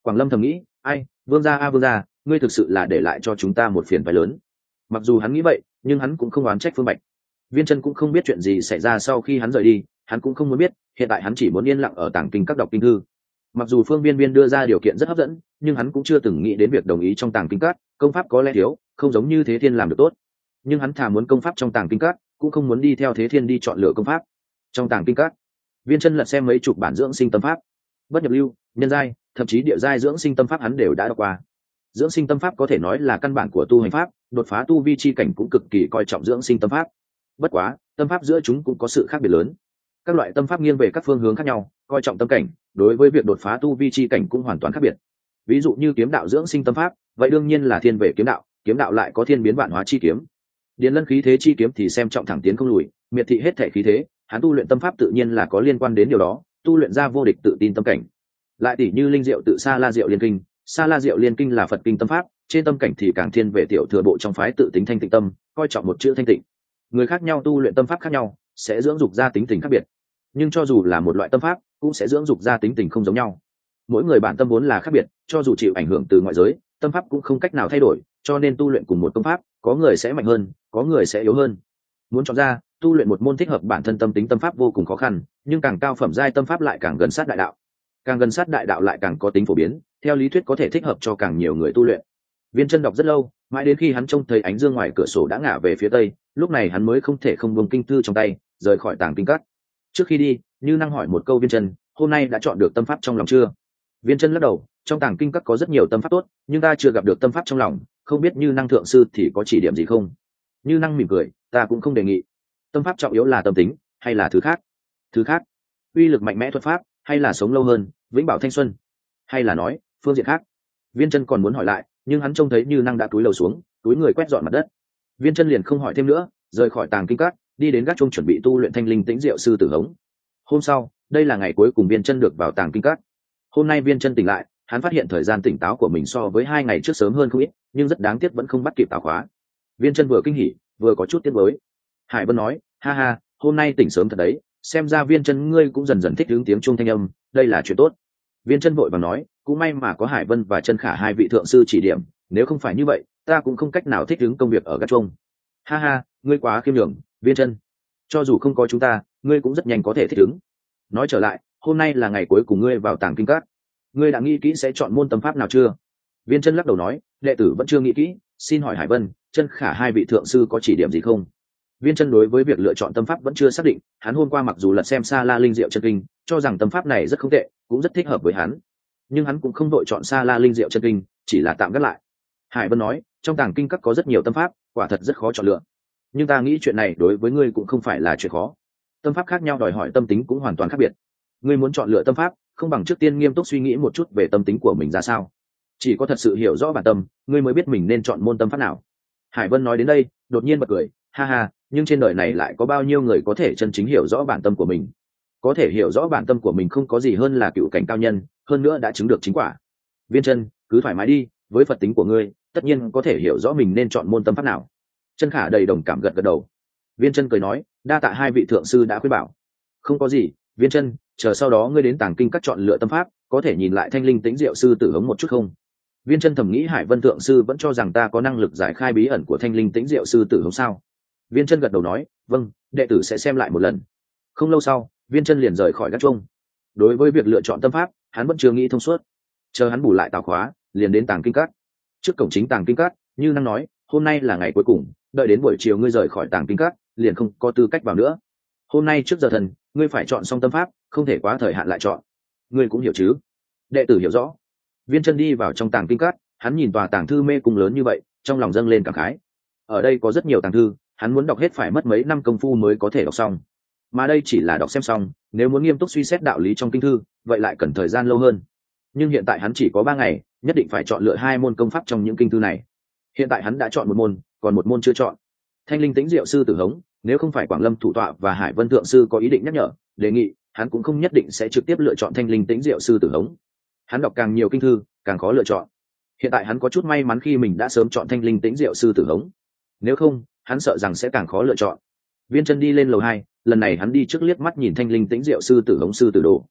[SPEAKER 1] Quảng Lâm thầm nghĩ, ai, vương gia a vương gia, ngươi thực sự là để lại cho chúng ta một phiền phái lớn. Mặc dù hắn nghĩ vậy, nhưng hắn cũng không oán trách Phương Bạch. Viên Chân cũng không biết chuyện gì xảy ra sau khi hắn rời đi, hắn cũng không muốn biết, hiện tại hắn chỉ muốn yên lặng ở tàng kinh các đọc kinh thư. Mặc dù Phương Viên Viên đưa ra điều kiện rất hấp dẫn, nhưng hắn cũng chưa từng nghĩ đến việc đồng ý trong tàng kinh các, công pháp có lẽ thiếu, không giống như Thế Thiên làm được tốt. Nhưng hắn thà muốn công pháp trong tàng kinh các, cũng không muốn đi theo Thế Thiên đi chọn lựa công pháp. Trong tàng kinh các, Viên Chân lật xem mấy chục bản dưỡng sinh tâm pháp, bất nhập lưu, nhân giai, thậm chí địa giai dưỡng sinh tâm pháp hắn đều đã đọc qua. Dưỡng sinh tâm pháp có thể nói là căn bản của tu hành pháp, đột phá tu vi chi cảnh cũng cực kỳ coi trọng dưỡng sinh tâm pháp. Bất quá, tâm pháp giữa chúng cũng có sự khác biệt lớn. Các loại tâm pháp nghiêng về các phương hướng khác nhau, coi trọng tâm cảnh, đối với việc đột phá tu vi chi cảnh cũng hoàn toàn khác biệt. Ví dụ như kiếm đạo dưỡng sinh tâm pháp, vậy đương nhiên là thiên về kiếm đạo lại có thiên biến vạn hóa chi kiếm. Điền lân khí thế chi kiếm thì xem trọng thẳng tiến không lùi, miệt thị hết thể khí thế, hắn tu luyện tâm pháp tự nhiên là có liên quan đến điều đó, tu luyện ra vô địch tự tin tâm cảnh. Lại tỷ như linh diệu tự Sa La Diệu Liên Kinh, Sa La Diệu Liên Kinh là Phật kinh tâm pháp, trên tâm cảnh thì càng thiên về tiểu thừa bộ trong phái tự tính thanh tịnh tâm, coi trọng một chữ thanh tịnh. Người khác nhau tu luyện tâm pháp khác nhau, sẽ dưỡng dục ra tính tình khác biệt. Nhưng cho dù là một loại tâm pháp, cũng sẽ dưỡng dục ra tính tình không giống nhau. Mỗi người bản tâm vốn là khác biệt, cho dù chịu ảnh hưởng từ ngoại giới, tâm pháp cũng không cách nào thay đổi, cho nên tu luyện cùng một công pháp, có người sẽ mạnh hơn, có người sẽ yếu hơn. Muốn chọn ra, tu luyện một môn thích hợp bản thân tâm tính tâm pháp vô cùng khó khăn, nhưng càng cao phẩm giai tâm pháp lại càng gần sát đại đạo. Càng gần sát đại đạo lại càng có tính phổ biến, theo lý thuyết có thể thích hợp cho càng nhiều người tu luyện. Viên Chân đọc rất lâu, mãi đến khi hắn trông thấy ánh dương ngoài cửa sổ đã ngả về phía tây, lúc này hắn mới không thể không buông kinh thư trong tay, rời khỏi tàng kinh các. Trước khi đi, Như Năng hỏi một câu Viên Chân, hôm nay đã chọn được tâm pháp trong lòng chưa? Viên Chân lắc đầu, trong tàng kinh các có rất nhiều tâm pháp tốt, nhưng ta chưa gặp được tâm pháp trong lòng, không biết Như Năng thượng sư thì có chỉ điểm gì không? Như Năng mỉm cười, ta cũng không đề nghị. Tâm pháp trọng yếu là tâm tính, hay là thứ khác? Thứ khác, uy lực mạnh mẽ thuật pháp, hay là sống lâu hơn, vĩnh bảo thanh xuân, hay là nói phương diện khác? Viên Chân còn muốn hỏi lại, nhưng hắn trông thấy Như Năng đã cúi đầu xuống, túi người quét dọn mặt đất. Viên Chân liền không hỏi thêm nữa, rời khỏi tàng kinh các, đi đến gác chuông chuẩn bị tu luyện thanh linh tĩnh diệu sư tử hống. Hôm sau, đây là ngày cuối cùng Viên Chân được vào tàng kinh các. Hôm nay Viên Chân tỉnh lại, hắn phát hiện thời gian tỉnh táo của mình so với 2 ngày trước sớm hơn không ít, nhưng rất đáng tiếc vẫn không bắt kịp tào khóa. Viên Chân vừa kinh hỉ, vừa có chút tiếc nuối. Hải Vân nói, ha ha, hôm nay tỉnh sớm thật đấy, xem ra Viên Chân ngươi cũng dần dần thích ứng tiếng chuông thanh âm, đây là chuyện tốt. Viên Chân vội vàng nói, cũng may mà có Hải Vân và Chân Khả hai vị thượng sư chỉ điểm, nếu không phải như vậy, ta cũng không cách nào thích ứng công việc ở gác chuông. Ha ha, ngươi quá khiêm nhường, Viên Chân. Cho dù không có chúng ta, ngươi cũng rất nhanh có thể thích ứng. Nói trở lại, hôm nay là ngày cuối cùng ngươi vào tàng kinh các. Ngươi đã nghĩ kỹ sẽ chọn môn tâm pháp nào chưa? Viên Chân lắc đầu nói, đệ tử vẫn chưa nghĩ kỹ, xin hỏi Hải Vân, Chân Khả hai vị thượng sư có chỉ điểm gì không? Viên Chân đối với việc lựa chọn tâm pháp vẫn chưa xác định, hắn hôm qua mặc dù lật xem Sa La Linh Diệu Chân Kinh, cho rằng tâm pháp này rất không tệ, cũng rất thích hợp với hắn, nhưng hắn cũng không đội chọn Sa La Linh Diệu Chân Kinh, chỉ là tạm gác lại. Hải Vân nói, trong tàng kinh các có rất nhiều tâm pháp, quả thật rất khó chọn lựa. Nhưng ta nghĩ chuyện này đối với ngươi cũng không phải là chuyện khó. Tâm pháp khác nhau đòi hỏi tâm tính cũng hoàn toàn khác biệt. Ngươi muốn chọn lựa tâm pháp, không bằng trước tiên nghiêm túc suy nghĩ một chút về tâm tính của mình ra sao. Chỉ có thật sự hiểu rõ bản tâm, ngươi mới biết mình nên chọn môn tâm pháp nào. Hải Vân nói đến đây, đột nhiên bật cười, ha ha, nhưng trên đời này lại có bao nhiêu người có thể chân chính hiểu rõ bản tâm của mình? Có thể hiểu rõ bản tâm của mình không có gì hơn là cựu cảnh cao nhân, hơn nữa đã chứng được chính quả. Viên Chân, cứ thoải mái đi, với Phật tính của ngươi, tất nhiên có thể hiểu rõ mình nên chọn môn tâm pháp nào. Chân Khả đầy đồng cảm gật gật đầu. Viên Chân cười nói, đa tạ hai vị thượng sư đã khuyên bảo. Không có gì, Viên Chân, chờ sau đó ngươi đến tàng kinh các chọn lựa tâm pháp, có thể nhìn lại thanh linh tĩnh diệu sư tử hống một chút không? Viên Chân thầm nghĩ Hải Vân thượng sư vẫn cho rằng ta có năng lực giải khai bí ẩn của thanh linh tĩnh diệu sư tử hống sao? Viên Chân gật đầu nói, vâng, đệ tử sẽ xem lại một lần. Không lâu sau, Viên Chân liền rời khỏi gác chuông. Đối với việc lựa chọn tâm pháp, hắn vẫn chưa nghĩ thông suốt. Chờ hắn bù lại tào khóa, liền đến tàng kinh các. Trước cổng chính tàng kinh các, Như Năng nói, hôm nay là ngày cuối cùng, đợi đến buổi chiều ngươi rời khỏi tàng kinh các, liền không có tư cách vào nữa. Hôm nay trước giờ thần, ngươi phải chọn xong tâm pháp, không thể quá thời hạn lại chọn. Ngươi cũng hiểu chứ? Đệ tử hiểu rõ. Viên Chân đi vào trong tàng kinh các, hắn nhìn tòa tàng thư mê cung lớn như vậy, trong lòng dâng lên cảm khái. Ở đây có rất nhiều tàng thư, hắn muốn đọc hết phải mất mấy năm công phu mới có thể đọc xong. Mà đây chỉ là đọc xem xong, nếu muốn nghiêm túc suy xét đạo lý trong kinh thư, vậy lại cần thời gian lâu hơn. Nhưng hiện tại hắn chỉ có 3 ngày, nhất định phải chọn lựa 2 môn công pháp trong những kinh thư này. Hiện tại hắn đã chọn một môn, còn một môn chưa chọn. Thanh linh tĩnh diệu sư tử hống, nếu không phải Quảng Lâm thủ tọa và Hải Vân thượng sư có ý định nhắc nhở, đề nghị, hắn cũng không nhất định sẽ trực tiếp lựa chọn thanh linh tĩnh diệu sư tử hống. Hắn đọc càng nhiều kinh thư, càng khó lựa chọn. Hiện tại hắn có chút may mắn khi mình đã sớm chọn thanh linh tĩnh diệu sư tử hống. Nếu không, hắn sợ rằng sẽ càng khó lựa chọn. Viên Chân đi lên lầu 2, lần này hắn đi trước liếc mắt nhìn thanh linh tĩnh diệu sư tử hống sư tử đồ.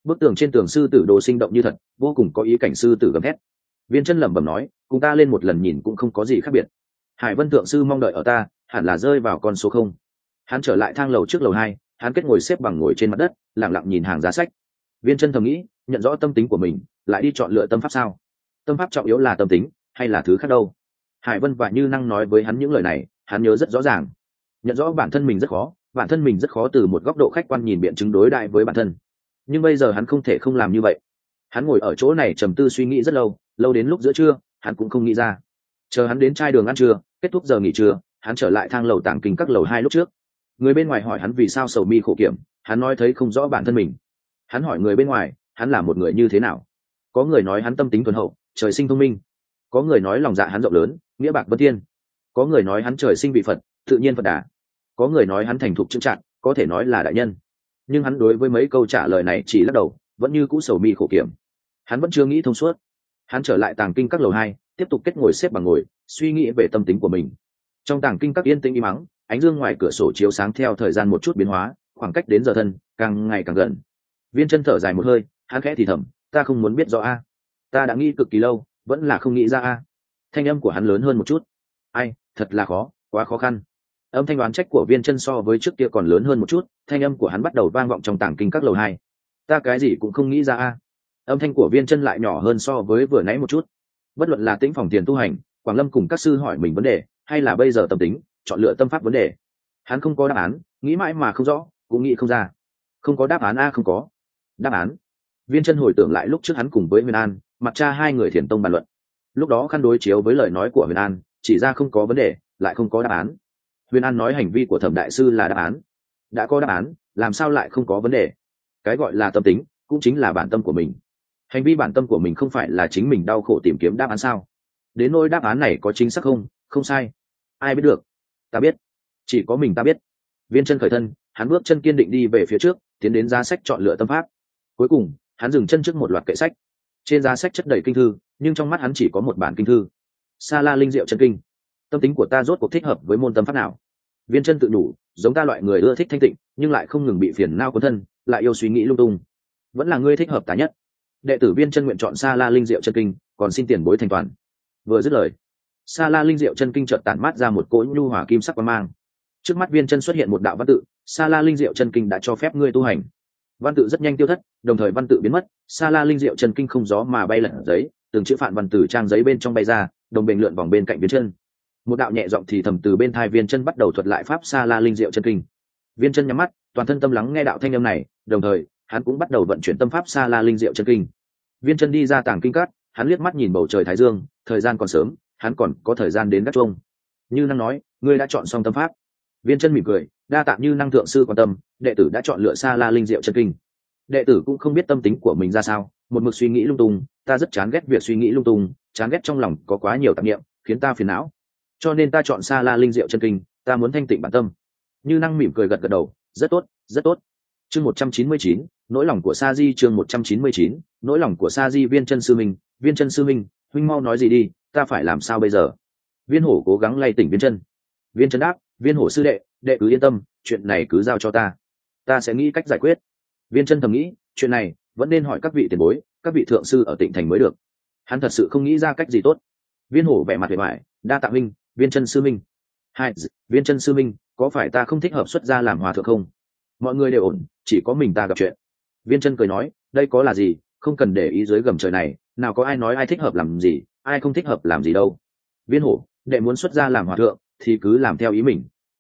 [SPEAKER 1] Bức tường trên tường sư tử đồ sinh động như thật, vô cùng có ý cảnh sư tử gầm thét. Viên chân lẩm bẩm nói, cùng ta lên một lần nhìn cũng không có gì khác biệt. Hải Vân thượng sư mong đợi ở ta, hẳn là rơi vào con số không. Hắn trở lại thang lầu trước lầu 2, hắn kết ngồi xếp bằng ngồi trên mặt đất, lặng lặng nhìn hàng giá sách. Viên chân thầm nghĩ, nhận rõ tâm tính của mình, lại đi chọn lựa tâm pháp sao? Tâm pháp trọng yếu là tâm tính, hay là thứ khác đâu? Hải Vân và Như Năng nói với hắn những lời này, hắn nhớ rất rõ ràng. Nhận rõ bản thân mình rất khó, bản thân mình rất khó từ một góc độ khách quan nhìn biện chứng đối đại với bản thân. Nhưng bây giờ hắn không thể không làm như vậy. Hắn ngồi ở chỗ này trầm tư suy nghĩ rất lâu, lâu đến lúc giữa trưa, hắn cũng không nghĩ ra. Chờ hắn đến trai đường ăn trưa, kết thúc giờ nghỉ trưa, hắn trở lại thang lầu tàng kinh các lầu 2 lúc trước. Người bên ngoài hỏi hắn vì sao sầu mi khổ kiểm, hắn nói thấy không rõ bản thân mình. Hắn hỏi người bên ngoài, hắn là một người như thế nào? Có người nói hắn tâm tính thuần hậu, trời sinh thông minh. Có người nói lòng dạ hắn rộng lớn, nghĩa bạc vân thiên. Có người nói hắn trời sinh vị Phật, tự nhiên Phật đà. Có người nói hắn thành thục chững chạc, có thể nói là đại nhân. Nhưng hắn đối với mấy câu trả lời này chỉ lắc đầu, vẫn như cũ sầu mi khổ kiểm. Hắn vẫn chưa nghĩ thông suốt. Hắn trở lại tàng kinh các lầu 2, tiếp tục kết ngồi xếp bằng ngồi, suy nghĩ về tâm tính của mình. Trong tàng kinh các yên tĩnh im mắng, ánh dương ngoài cửa sổ chiếu sáng theo thời gian một chút biến hóa, khoảng cách đến giờ thân càng ngày càng gần. Viên chân thở dài một hơi, hắn khẽ thì thầm, ta không muốn biết rõ a, ta đã nghĩ cực kỳ lâu, vẫn là không nghĩ ra a. Thanh âm của hắn lớn hơn một chút. Ai, thật là khó, quá khó khăn. Âm thanh đoán trách của Viên chân so với trước kia còn lớn hơn một chút, thanh âm của hắn bắt đầu vang vọng trong tàng kinh các lầu 2. Ta cái gì cũng không nghĩ ra a. Âm thanh của Viên chân lại nhỏ hơn so với vừa nãy một chút. Bất luận là Tĩnh Phòng Tiền tu hành, Quảng Lâm cùng các sư hỏi mình vấn đề, hay là bây giờ tâm tính, chọn lựa tâm pháp vấn đề, hắn không có đáp án, nghĩ mãi mà không rõ, cũng nghĩ không ra. Không có đáp án a, không có đáp án. Viên chân hồi tưởng lại lúc trước hắn cùng với Huyền An, mặt cha hai người thiền tông bàn luận. Lúc đó khăn đối chiếu với lời nói của Huyền An, chỉ ra không có vấn đề, lại không có đáp án. Huyền An nói hành vi của Thẩm đại sư là đáp án. Đã có đáp án, làm sao lại không có vấn đề? Cái gọi là tâm tính, cũng chính là bản tâm của mình. Hành vi bản tâm của mình không phải là chính mình đau khổ tìm kiếm đáp án sao? Đến nỗi đáp án này có chính xác không? Không sai. Ai biết được? Ta biết. Chỉ có mình ta biết. Viên chân khởi thân, hắn bước chân kiên định đi về phía trước, tiến đến giá sách chọn lựa tâm pháp. Cuối cùng, hắn dừng chân trước một loạt kệ sách. Trên giá sách chất đầy kinh thư, nhưng trong mắt hắn chỉ có một bản kinh thư. Sa La Linh Diệu Chân Kinh. Tâm tính của ta rốt cuộc thích hợp với môn tâm pháp nào? Viên chân tự đủ, giống ta loại người ưa thích thanh tịnh, nhưng lại không ngừng bị phiền não cuốn thân, lại yêu suy nghĩ lung tung. Vẫn là ngươi thích hợp ta nhất. Đệ tử Viên chân nguyện chọn Sa La Linh Diệu Chân Kinh, còn xin tiền bối thành toàn. Vừa dứt lời, Sa La Linh Diệu Chân Kinh chợt tản mát ra một cỗ nhu hòa kim sắc quang mang. Trước mắt Viên chân xuất hiện một đạo văn tự, Sa La Linh Diệu Chân Kinh đã cho phép ngươi tu hành. Văn tự rất nhanh tiêu thất, đồng thời văn tự biến mất, Sa La Linh Diệu Chân Kinh không gió mà bay lẩn giấy, từng chữ phạn văn từ trang giấy bên trong bay ra, đồng bình lượn vòng bên cạnh Viên chân. Một đạo nhẹ giọng thì thầm từ bên tai Viên chân bắt đầu thuật lại pháp Sa La Linh Diệu Chân Kinh. Viên chân nhắm mắt, toàn thân tâm lắng nghe đạo thanh âm này, đồng thời hắn cũng bắt đầu vận chuyển tâm pháp Sa La Linh Diệu Chân Kinh. Viên chân đi ra tàng kinh cát, hắn liếc mắt nhìn bầu trời thái dương, thời gian còn sớm, hắn còn có thời gian đến gác chuông. Như Năng nói, ngươi đã chọn xong tâm pháp. Viên chân mỉm cười, đa tạ Như Năng thượng sư quan tâm, đệ tử đã chọn lựa Sa La Linh Diệu Chân Kinh. Đệ tử cũng không biết tâm tính của mình ra sao, một mực suy nghĩ lung tung, ta rất chán ghét việc suy nghĩ lung tung, chán ghét trong lòng có quá nhiều tạp niệm, khiến ta phiền não. Cho nên ta chọn Sa La Linh Diệu Chân Kinh, ta muốn thanh tịnh bản tâm. Như Năng mỉm cười gật gật đầu, rất tốt, rất tốt. Chương 199, nỗi lòng của Sa Di. Chương 199, nỗi lòng của Sa Di. Viên chân sư minh, Viên chân sư minh, huynh mau nói gì đi, ta phải làm sao bây giờ? Viên Hổ cố gắng lay tỉnh Viên chân. Viên chân đáp, Viên Hổ sư đệ, đệ cứ yên tâm, chuyện này cứ giao cho ta sẽ nghĩ cách giải quyết. Viên chân thầm nghĩ, chuyện này vẫn nên hỏi các vị tiền bối, các vị thượng sư ở Tịnh Thành mới được. Hắn thật sự không nghĩ ra cách gì tốt. Viên Hổ vẻ mặt vẻ vải, đa tạ minh, Viên chân sư minh. Hai, Viên chân sư minh, có phải ta không thích hợp xuất gia làm hòa thượng không? Mọi người đều ổn, chỉ có mình ta gặp chuyện. Viên chân cười nói, đây có là gì, không cần để ý dưới gầm trời này, nào có ai nói ai thích hợp làm gì, ai không thích hợp làm gì đâu. Viên Hổ, đệ muốn xuất gia làm hòa thượng thì cứ làm theo ý mình.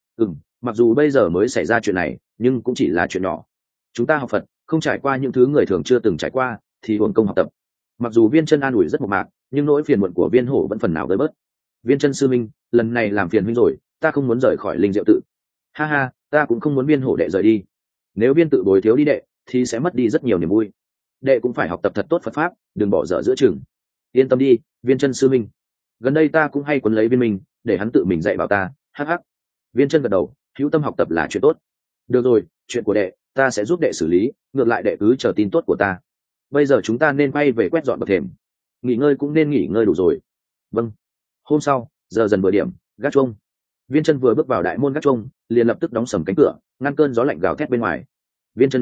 [SPEAKER 1] Mặc dù bây giờ mới xảy ra chuyện này, nhưng cũng chỉ là chuyện nhỏ. Chúng ta học Phật không trải qua những thứ người thường chưa từng trải qua thì uổng công học tập. Mặc dù Viên chân an ủi rất mộc mạc, nhưng nỗi phiền muộn của Viên Hổ vẫn phần nào đỡ bớt. Viên chân sư minh, lần này làm phiền huynh rồi, ta không muốn rời khỏi Linh Diệu tự. Ha ha, ta cũng không muốn Viên Hổ đệ rời đi. Nếu Viên tự bồi thiếu đi đệ thì sẽ mất đi rất nhiều niềm vui. Đệ cũng phải học tập thật tốt Phật pháp, đừng bỏ dở giữa chừng. Yên tâm đi, Viên chân sư minh. Gần đây ta cũng hay quấn lấy Viên minh, để hắn tự mình dạy bảo ta. Hắc hắc. Viên chân gật đầu, hữu tâm học tập là chuyện tốt. Được rồi, chuyện của đệ ta sẽ giúp đệ xử lý, ngược lại đệ cứ chờ tin tốt của ta. Bây giờ chúng ta nên quay về quét dọn bậc thềm, nghỉ ngơi cũng nên nghỉ ngơi đủ rồi. Vâng. Hôm sau, giờ dần 10 điểm, gác chuông. Viên chân vừa bước vào đại môn gác chuông, liền lập tức đóng sầm cánh cửa, ngăn cơn gió lạnh gào thét bên ngoài. Viên chân nói,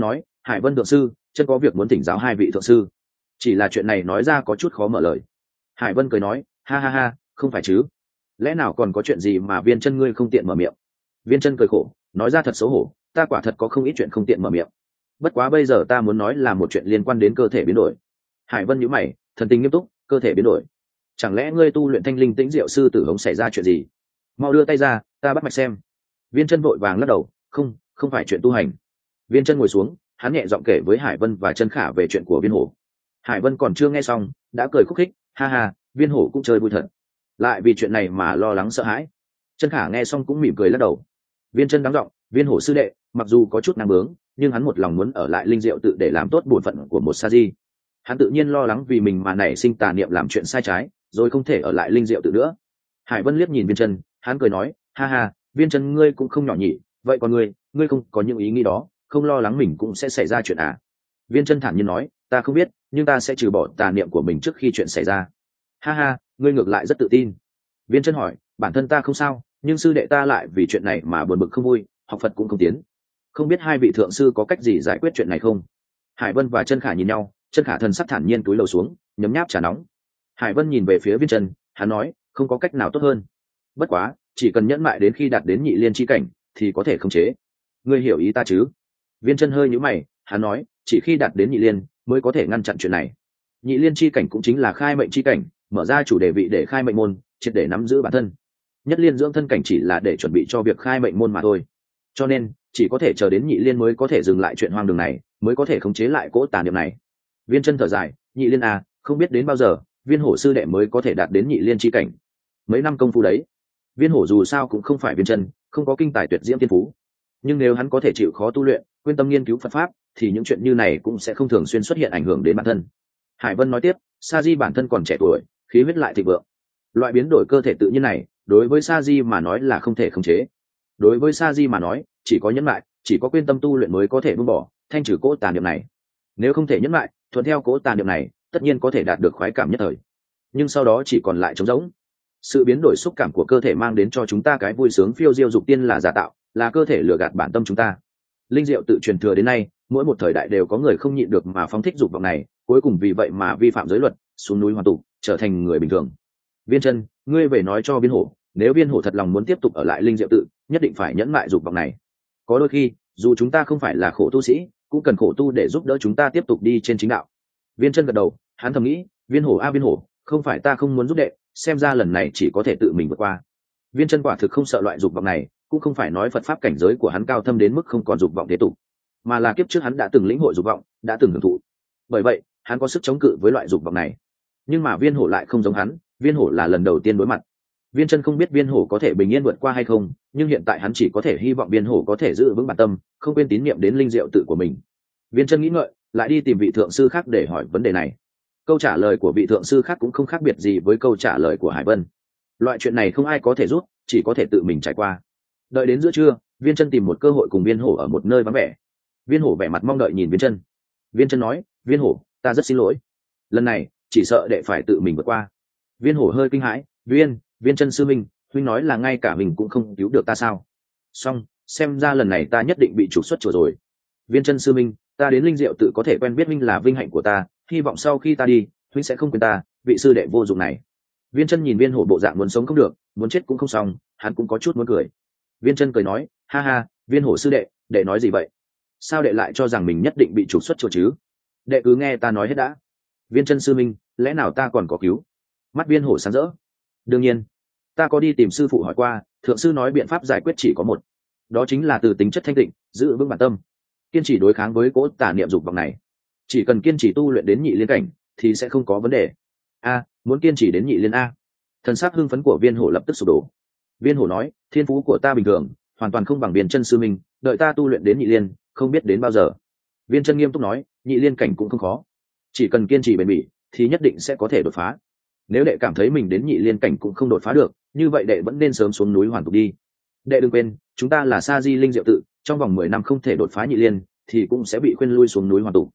[SPEAKER 1] Hải Vân thượng sư, chân có việc muốn thỉnh giáo hai vị thượng sư. Chỉ là chuyện này nói ra có chút khó mở lời. Hải Vân cười nói, ha ha ha, không phải chứ, lẽ nào còn có chuyện gì mà Viên Chân ngươi không tiện mở miệng? Viên Chân cười khổ nói ra, thật xấu hổ, ta quả thật có không ít chuyện không tiện mở miệng. Bất quá bây giờ ta muốn nói là một chuyện liên quan đến cơ thể biến đổi. Hải Vân nhíu mày, thần tình nghiêm túc, cơ thể biến đổi, chẳng lẽ ngươi tu luyện Thanh Linh Tĩnh Diệu sư tử hống xảy ra chuyện gì? Mau đưa tay ra, ta bắt mạch xem. Viên Chân vội vàng lắc đầu, không phải chuyện tu hành. Viên Chân ngồi xuống, hắn nhẹ giọng kể với Hải Vân và Chân Khả về chuyện của Viên Hổ. Hải Vân còn chưa nghe xong đã cười khúc khích, ha ha, Viên Hổ cũng chơi vui thật, lại vì chuyện này mà lo lắng sợ hãi. Chân Khả nghe xong cũng mỉm cười lắc đầu. Viên Chân đáng giọng, Viên Hổ sư đệ mặc dù có chút năng bướng, nhưng hắn một lòng muốn ở lại Linh Diệu tự để làm tốt bổn phận của một sa di. Hắn tự nhiên lo lắng vì mình mà nảy sinh tà niệm làm chuyện sai trái, rồi không thể ở lại Linh Diệu tự nữa. Hải Vân liếc nhìn Viên Chân, hắn cười nói, ha ha, Viên Chân ngươi cũng không nhỏ nhỉ, vậy còn ngươi không có những ý nghĩ đó, không lo lắng mình cũng sẽ xảy ra chuyện à? Viên Chân thản nhiên nói, ta không biết, nhưng ta sẽ trừ bỏ tà niệm của mình trước khi chuyện xảy ra. Ha ha, ngươi ngược lại rất tự tin. Viên Chân hỏi, bản thân ta không sao, nhưng sư đệ ta lại vì chuyện này mà buồn bực không vui, học Phật cũng không tiến. Không biết hai vị thượng sư có cách gì giải quyết chuyện này không? Hải Vân và Chân Khả nhìn nhau, Chân Khả thần sắc thản nhiên cúi đầu xuống, nhấm nháp trà nóng. Hải Vân nhìn về phía Viên Chân, hắn nói, không có cách nào tốt hơn. Bất quá, chỉ cần nhẫn mại đến khi đạt đến nhị liên chi cảnh, thì có thể khống chế. Ngươi hiểu ý ta chứ? Viên Chân hơi nhíu mày, hắn nói, chỉ khi đạt đến nhị liên mới có thể ngăn chặn chuyện này. Nhị liên chi cảnh cũng chính là khai mệnh chi cảnh, mở ra chủ đề vị để khai mệnh môn, triệt để nắm giữ bản thân. Nhất liên dưỡng thân cảnh chỉ là để chuẩn bị cho việc khai mệnh môn mà thôi. Cho nên, chỉ có thể chờ đến nhị liên mới có thể dừng lại chuyện hoang đường này, mới có thể khống chế lại cỗ tà niệm này. Viên Chân thở dài, nhị liên à, không biết đến bao giờ Viên Hổ sư đệ mới có thể đạt đến nhị liên chi cảnh. Mấy năm công phu đấy. Viên Hổ dù sao cũng không phải Viên Chân, không có kinh tài tuyệt diễm thiên phú, nhưng nếu hắn có thể chịu khó tu luyện, quyên tâm nghiên cứu Phật pháp, thì những chuyện như này cũng sẽ không thường xuyên xuất hiện ảnh hưởng đến bản thân. Hải Vân nói tiếp, Sa Di bản thân còn trẻ tuổi, khí huyết lại thịnh vượng. Loại biến đổi cơ thể tự nhiên này, đối với Sa Di mà nói là không thể khống chế. Đối với Sa Di mà nói, chỉ có nhẫn lại, chỉ có quyên tâm tu luyện mới có thể buông bỏ, thanh trừ cỗ tà niệm này. Nếu không thể nhẫn lại, thuận theo cỗ tà niệm này, tất nhiên có thể đạt được khoái cảm nhất thời, nhưng sau đó chỉ còn lại trống rỗng. Sự biến đổi xúc cảm của cơ thể mang đến cho chúng ta cái vui sướng phiêu diêu dục tiên là giả tạo, là cơ thể lừa gạt bản tâm chúng ta. Linh diệu tự truyền thừa đến nay, mỗi một thời đại đều có người không nhịn được mà phóng thích dục vọng này, cuối cùng vì vậy mà vi phạm giới luật, xuống núi hoàn tục, trở thành người bình thường. Viên Chân, ngươi về nói cho Viên Hổ, nếu Viên Hổ thật lòng muốn tiếp tục ở lại Linh diệu tự, nhất định phải nhẫn mại dục vọng này. Có đôi khi, dù chúng ta không phải là khổ tu sĩ, cũng cần khổ tu để giúp đỡ chúng ta tiếp tục đi trên chính đạo. Viên Chân gật đầu, hắn thầm nghĩ, Viên Hổ a Viên Hổ, không phải ta không muốn giúp đệ, xem ra lần này chỉ có thể tự mình vượt qua. Viên Chân quả thực không sợ loại dục vọng này, cũng không phải nói Phật pháp cảnh giới của hắn cao thâm đến mức không còn dục vọng thế tục, mà là kiếp trước hắn đã từng lĩnh hội dục vọng, đã từng hưởng thụ. Bởi vậy, hắn có sức chống cự với loại dục vọng này. Nhưng mà Viên Hổ lại không giống hắn, Viên Hổ là lần đầu tiên đối mặt. Viên Chân không biết Viên Hổ có thể bình yên vượt qua hay không, nhưng hiện tại hắn chỉ có thể hy vọng Viên Hổ có thể giữ vững bản tâm, không quên tín niệm đến linh diệu tự của mình. Viên Chân nghĩ ngợi, lại đi tìm vị thượng sư khác để hỏi vấn đề này. Câu trả lời của vị thượng sư khác cũng không khác biệt gì với câu trả lời của Hải Vân. Loại chuyện này không ai có thể giúp, chỉ có thể tự mình trải qua. Đợi đến giữa trưa, Viên Chân tìm một cơ hội cùng Viên Hổ ở một nơi vắng vẻ. Viên Hổ vẻ mặt mong đợi nhìn Viên Chân. Viên Chân nói, Viên Hổ, ta rất xin lỗi, lần này chỉ sợ đệ phải tự mình vượt qua. Viên Hổ hơi kinh hãi, Viên Chân sư minh, huynh nói là ngay cả mình cũng không cứu được ta sao? Xong, xem ra lần này ta nhất định bị trục xuất chùa rồi. Viên Chân sư minh, ta đến Linh Diệu tự có thể quen biết huynh là vinh hạnh của ta, hy vọng sau khi ta đi, huynh sẽ không quên ta, vị sư đệ vô dụng này. Viên Chân nhìn Viên Hổ bộ dạng muốn sống không được, muốn chết cũng không xong, hắn cũng có chút muốn cười. Viên Chân cười nói, ha ha, Viên Hổ sư đệ, đệ nói gì vậy? Sao đệ lại cho rằng mình nhất định bị trục xuất chùa chứ? Đệ cứ nghe ta nói hết đã. Viên Chân sư minh, lẽ nào ta còn có cứu? Mắt Viên Hổ sáng rỡ. Đương nhiên, ta có đi tìm sư phụ hỏi qua, thượng sư nói biện pháp giải quyết chỉ có một, đó chính là từ tính chất thanh tịnh, giữ vững bản tâm, kiên trì đối kháng với cỗ tà niệm dục vọng này. Chỉ cần kiên trì tu luyện đến nhị liên cảnh thì sẽ không có vấn đề. Muốn kiên trì đến nhị liên a? Thần sắc hưng phấn của Viên Hổ lập tức sụp đổ. Viên Hổ nói, thiên phú của ta bình thường, hoàn toàn không bằng Viên Chân sư minh, đợi ta tu luyện đến nhị liên, không biết đến bao giờ. Viên Chân nghiêm túc nói, nhị liên cảnh cũng không khó, chỉ cần kiên trì bền bỉ thì nhất định sẽ có thể đột phá. Nếu đệ cảm thấy mình đến nhị liên cảnh cũng không đột phá được, như vậy đệ vẫn nên sớm xuống núi hoàn tục đi. Đệ đừng quên, chúng ta là Sa Di Linh Diệu tự, trong vòng 10 năm không thể đột phá nhị liên thì cũng sẽ bị khuyên lui xuống núi hoàn tục.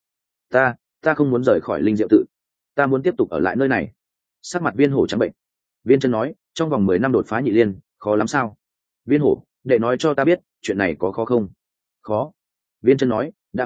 [SPEAKER 1] Ta không muốn rời khỏi Linh Diệu tự, ta muốn tiếp tục ở lại nơi này. Sắc mặt Viên Hổ trắng bệnh. Viên Chân nói, trong vòng 10 năm đột phá nhị liên, khó lắm sao? Viên Hổ, đệ nói cho ta biết, chuyện này có khó không? Khó. Viên Chân nói, đã khó,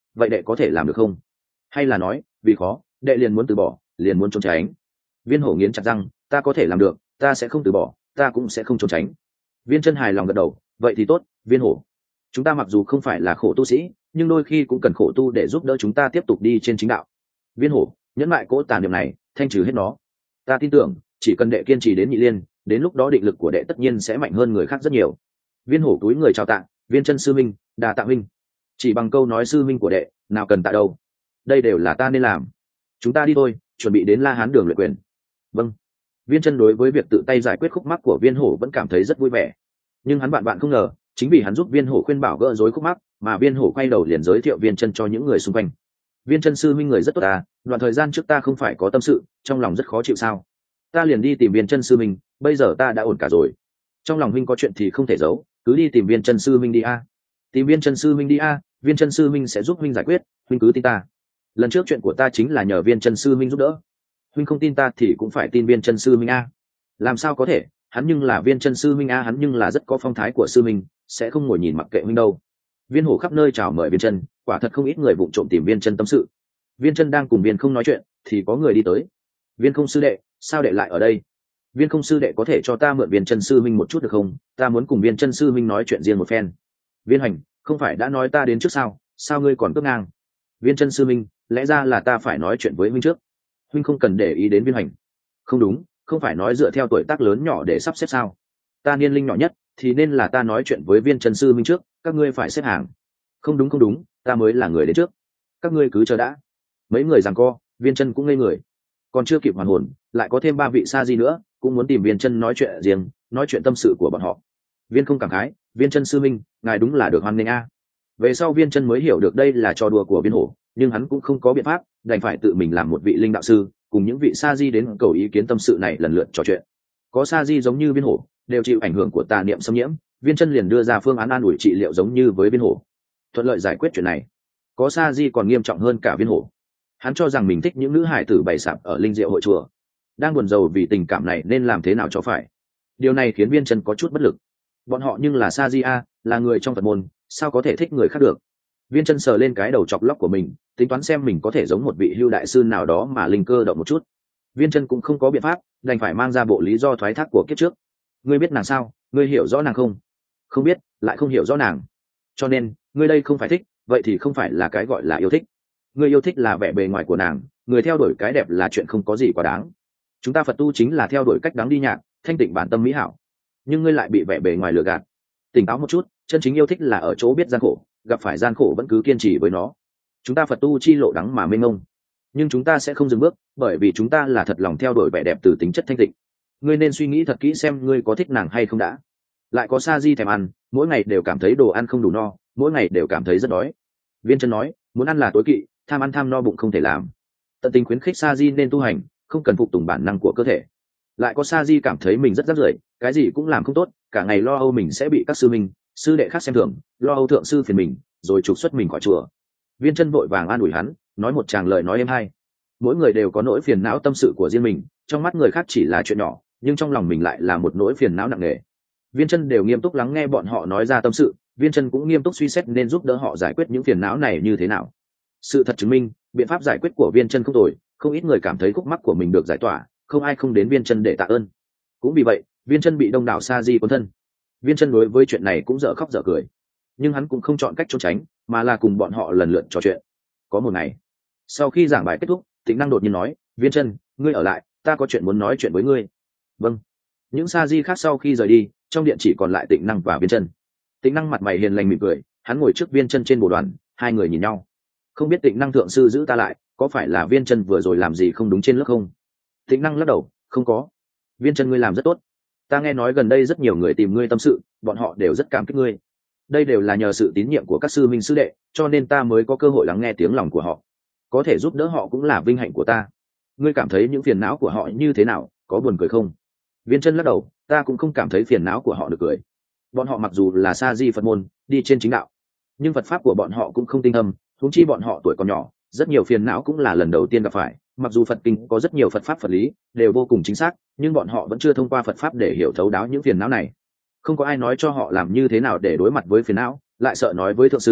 [SPEAKER 1] vậy đệ có thể làm được không? Hay là nói vì khó đệ liền muốn từ bỏ, liền muốn trốn tránh? Viên hổ nghiến chặt răng, ta có thể làm được, ta sẽ không từ bỏ, ta cũng sẽ không trốn tránh. Viên chân hài lòng gật đầu, vậy thì tốt, viên hổ, chúng ta mặc dù không phải là khổ tu sĩ, nhưng đôi khi cũng cần khổ tu để giúp đỡ chúng ta tiếp tục đi trên chính đạo. Viên hổ, nhẫn lại cỗ tà niệm này, thanh trừ hết nó. Ta tin tưởng chỉ cần đệ kiên trì đến nhị liên, đến lúc đó định lực của đệ tất nhiên sẽ mạnh hơn người khác rất nhiều. Viên hổ túi người chào tạ, viên chân sư minh, đà tạ minh. Chỉ bằng câu nói sư minh của đệ, nào cần tạ đâu, đây đều là ta nên làm. Chúng ta đi thôi, chuẩn bị đến La Hán đường luyện quyền. Vâng. Viên chân đối với việc tự tay giải quyết khúc mắc của viên hổ vẫn cảm thấy rất vui vẻ, nhưng hắn bạn không ngờ chính vì hắn giúp viên hổ khuyên bảo gỡ rối khúc mắc mà viên hổ quay đầu liền giới thiệu viên chân cho những người xung quanh. Viên chân sư minh người rất tốt à, đoạn thời gian trước ta không phải có tâm sự, trong lòng rất khó chịu sao, ta liền đi tìm viên chân sư minh, bây giờ ta đã ổn cả rồi. Trong lòng huynh có chuyện thì không thể giấu, cứ đi tìm viên chân sư minh đi a. Tìm viên chân sư minh đi a, viên chân sư minh sẽ giúp huynh giải quyết, huynh cứ tin ta. Lần trước chuyện của ta chính là nhờ viên chân sư minh giúp đỡ, huynh không tin ta thì cũng phải tin viên chân sư minh a. Làm sao có thể, hắn nhưng là viên chân sư minh a, hắn nhưng là rất có phong thái của sư minh, sẽ không ngồi nhìn mặc kệ huynh đâu. Viên hổ khắp nơi chào mời viên chân, quả thật không ít người vụng trộm tìm viên chân tâm sự. Viên chân đang cùng viên không nói chuyện thì có người đi tới. Viên không sư đệ, sao đệ lại ở đây? Viên không sư đệ có thể cho ta mượn viên chân sư minh một chút được không, ta muốn cùng viên chân sư minh nói chuyện riêng một phen. Viên hành, không phải đã nói ta đến trước sao, sao ngươi còn cướp ngang? Viên chân sư minh, lẽ ra là ta phải nói chuyện với huynh trước, huynh không cần để ý đến viên hành. Không đúng, không phải nói dựa theo tuổi tác lớn nhỏ để sắp xếp sao? Ta niên linh nhỏ nhất thì nên là ta nói chuyện với viên chân sư minh trước, các ngươi phải xếp hàng. Không đúng không đúng, ta mới là người đến trước, các ngươi cứ chờ đã. Mấy người giằng co, viên chân cũng ngây người, còn chưa kịp hoàn hồn lại có thêm 3 vị sa di nữa cũng muốn tìm viên chân nói chuyện riêng, nói chuyện tâm sự của bọn họ. Viên không cảm khái, viên chân sư minh, ngài đúng là được hoan nghênh a. Về sau viên chân mới hiểu được đây là trò đùa của viên hổ, nhưng hắn cũng không có biện pháp, đành phải tự mình làm một vị linh đạo sư, cùng những vị sa di đến cầu ý kiến tâm sự này lần lượt trò chuyện. Có sa di giống như viên hổ đều chịu ảnh hưởng của tà niệm xâm nhiễm, viên chân liền đưa ra phương án an ủi trị liệu giống như với viên hổ, thuận lợi giải quyết chuyện này. Có sa di còn nghiêm trọng hơn cả viên hổ, hắn cho rằng mình thích những nữ hải tử bày sạp ở linh diệu hội chùa, đang buồn rầu vì tình cảm này nên làm thế nào cho phải. Điều này khiến viên chân có chút bất lực, bọn họ nhưng là sa di a, là người trong Phật môn, sao có thể thích người khác được. Viên chân sờ lên cái đầu chọc lóc của mình, tính toán xem mình có thể giống một vị hưu đại sư nào đó mà linh cơ động một chút. Viên chân cũng không có biện pháp, đành phải mang ra bộ lý do thoái thác của kiếp trước. Ngươi biết nàng sao, ngươi hiểu rõ nàng không? Không biết, lại không hiểu rõ nàng, cho nên ngươi đây không phải thích, vậy thì không phải là cái gọi là yêu thích. Ngươi yêu thích là vẻ bề ngoài của nàng, người theo đuổi cái đẹp là chuyện không có gì quá đáng. Chúng ta Phật tu chính là theo đuổi cách đáng đi nhạc, thanh tịnh bản tâm mỹ hảo, nhưng ngươi lại bị vẻ bề ngoài lừa gạt. Tỉnh táo một chút, chân chính yêu thích là ở chỗ biết gian khổ, gặp phải gian khổ vẫn cứ kiên trì với nó. Chúng ta Phật tu chi lộ đắng mà mênh mông, nhưng chúng ta sẽ không dừng bước, bởi vì chúng ta là thật lòng theo đuổi vẻ đẹp từ tính chất thanh tịnh. Ngươi nên suy nghĩ thật kỹ xem ngươi có thích nàng hay không đã. Lại có sa di thèm ăn, mỗi ngày đều cảm thấy đồ ăn không đủ no, mỗi ngày đều cảm thấy rất đói. Viên chân nói, muốn ăn là tối kỵ, tham ăn tham no bụng không thể làm. Tận tình khuyến khích sa di nên tu hành, không cần phục tùng bản năng của cơ thể. Lại có sa di cảm thấy mình rất rắc rưởi, cái gì cũng làm không tốt, cả ngày lo âu mình sẽ bị các sư minh sư đệ khác xem thường, lo âu thượng sư phiền mình rồi trục xuất mình khỏi chùa. Viên chân vội vàng an ủi hắn, nói một tràng lời nói êm hay. Mỗi người đều có nỗi phiền não tâm sự của riêng mình, trong mắt người khác chỉ là chuyện nhỏ, nhưng trong lòng mình lại là một nỗi phiền não nặng nề. Viên chân đều nghiêm túc lắng nghe bọn họ nói ra tâm sự, viên chân cũng nghiêm túc suy xét nên giúp đỡ họ giải quyết những phiền não này như thế nào. Sự thật chứng minh, biện pháp giải quyết của viên chân không tồi, không ít người cảm thấy khúc mắc của mình được giải tỏa, không ai không đến viên chân để tạ ơn. Cũng vì vậy, viên chân bị đông đảo sa di cuốn thân. Viên chân đối với chuyện này cũng dở khóc dở cười, nhưng hắn cũng không chọn cách trốn tránh, mà là cùng bọn họ lần lượt trò chuyện. Có một ngày, sau khi giảng bài kết thúc, Tĩnh Năng đột nhiên nói, viên chân, ngươi ở lại, ta có chuyện muốn nói chuyện với ngươi. Vâng. Những sa di khác sau khi rời đi, trong điện chỉ còn lại Tĩnh Năng và viên chân. Tĩnh Năng mặt mày hiền lành mỉm cười, hắn ngồi trước viên chân trên bồ đoàn, hai người nhìn nhau. Không biết Tĩnh Năng thượng sư giữ ta lại, có phải là viên chân vừa rồi làm gì không đúng trên lớp không? Tĩnh Năng lắc đầu, không có. Viên chân, ngươi làm rất tốt, ta nghe nói gần đây rất nhiều người tìm ngươi tâm sự, bọn họ đều rất cảm kích ngươi. Đây đều là nhờ sự tín nhiệm của các sư minh sư đệ, cho nên ta mới có cơ hội lắng nghe tiếng lòng của họ, có thể giúp đỡ họ cũng là vinh hạnh của ta. Ngươi cảm thấy những phiền não của họ như thế nào, có buồn cười không? Viên chân lắc đầu, ta cũng không cảm thấy phiền não của họ được cười. Bọn họ mặc dù là sa di Phật môn, đi trên chính đạo, nhưng Phật pháp của bọn họ cũng không tinh thâm, huống chi bọn họ tuổi còn nhỏ, rất nhiều phiền não cũng là lần đầu tiên gặp phải. Mặc dù Phật kinh có rất nhiều Phật pháp Phật lý đều vô cùng chính xác, nhưng bọn họ vẫn chưa thông qua Phật pháp để hiểu thấu đáo những phiền não này. Không có ai nói cho họ làm như thế nào để đối mặt với phiền não, lại sợ nói với thượng sư,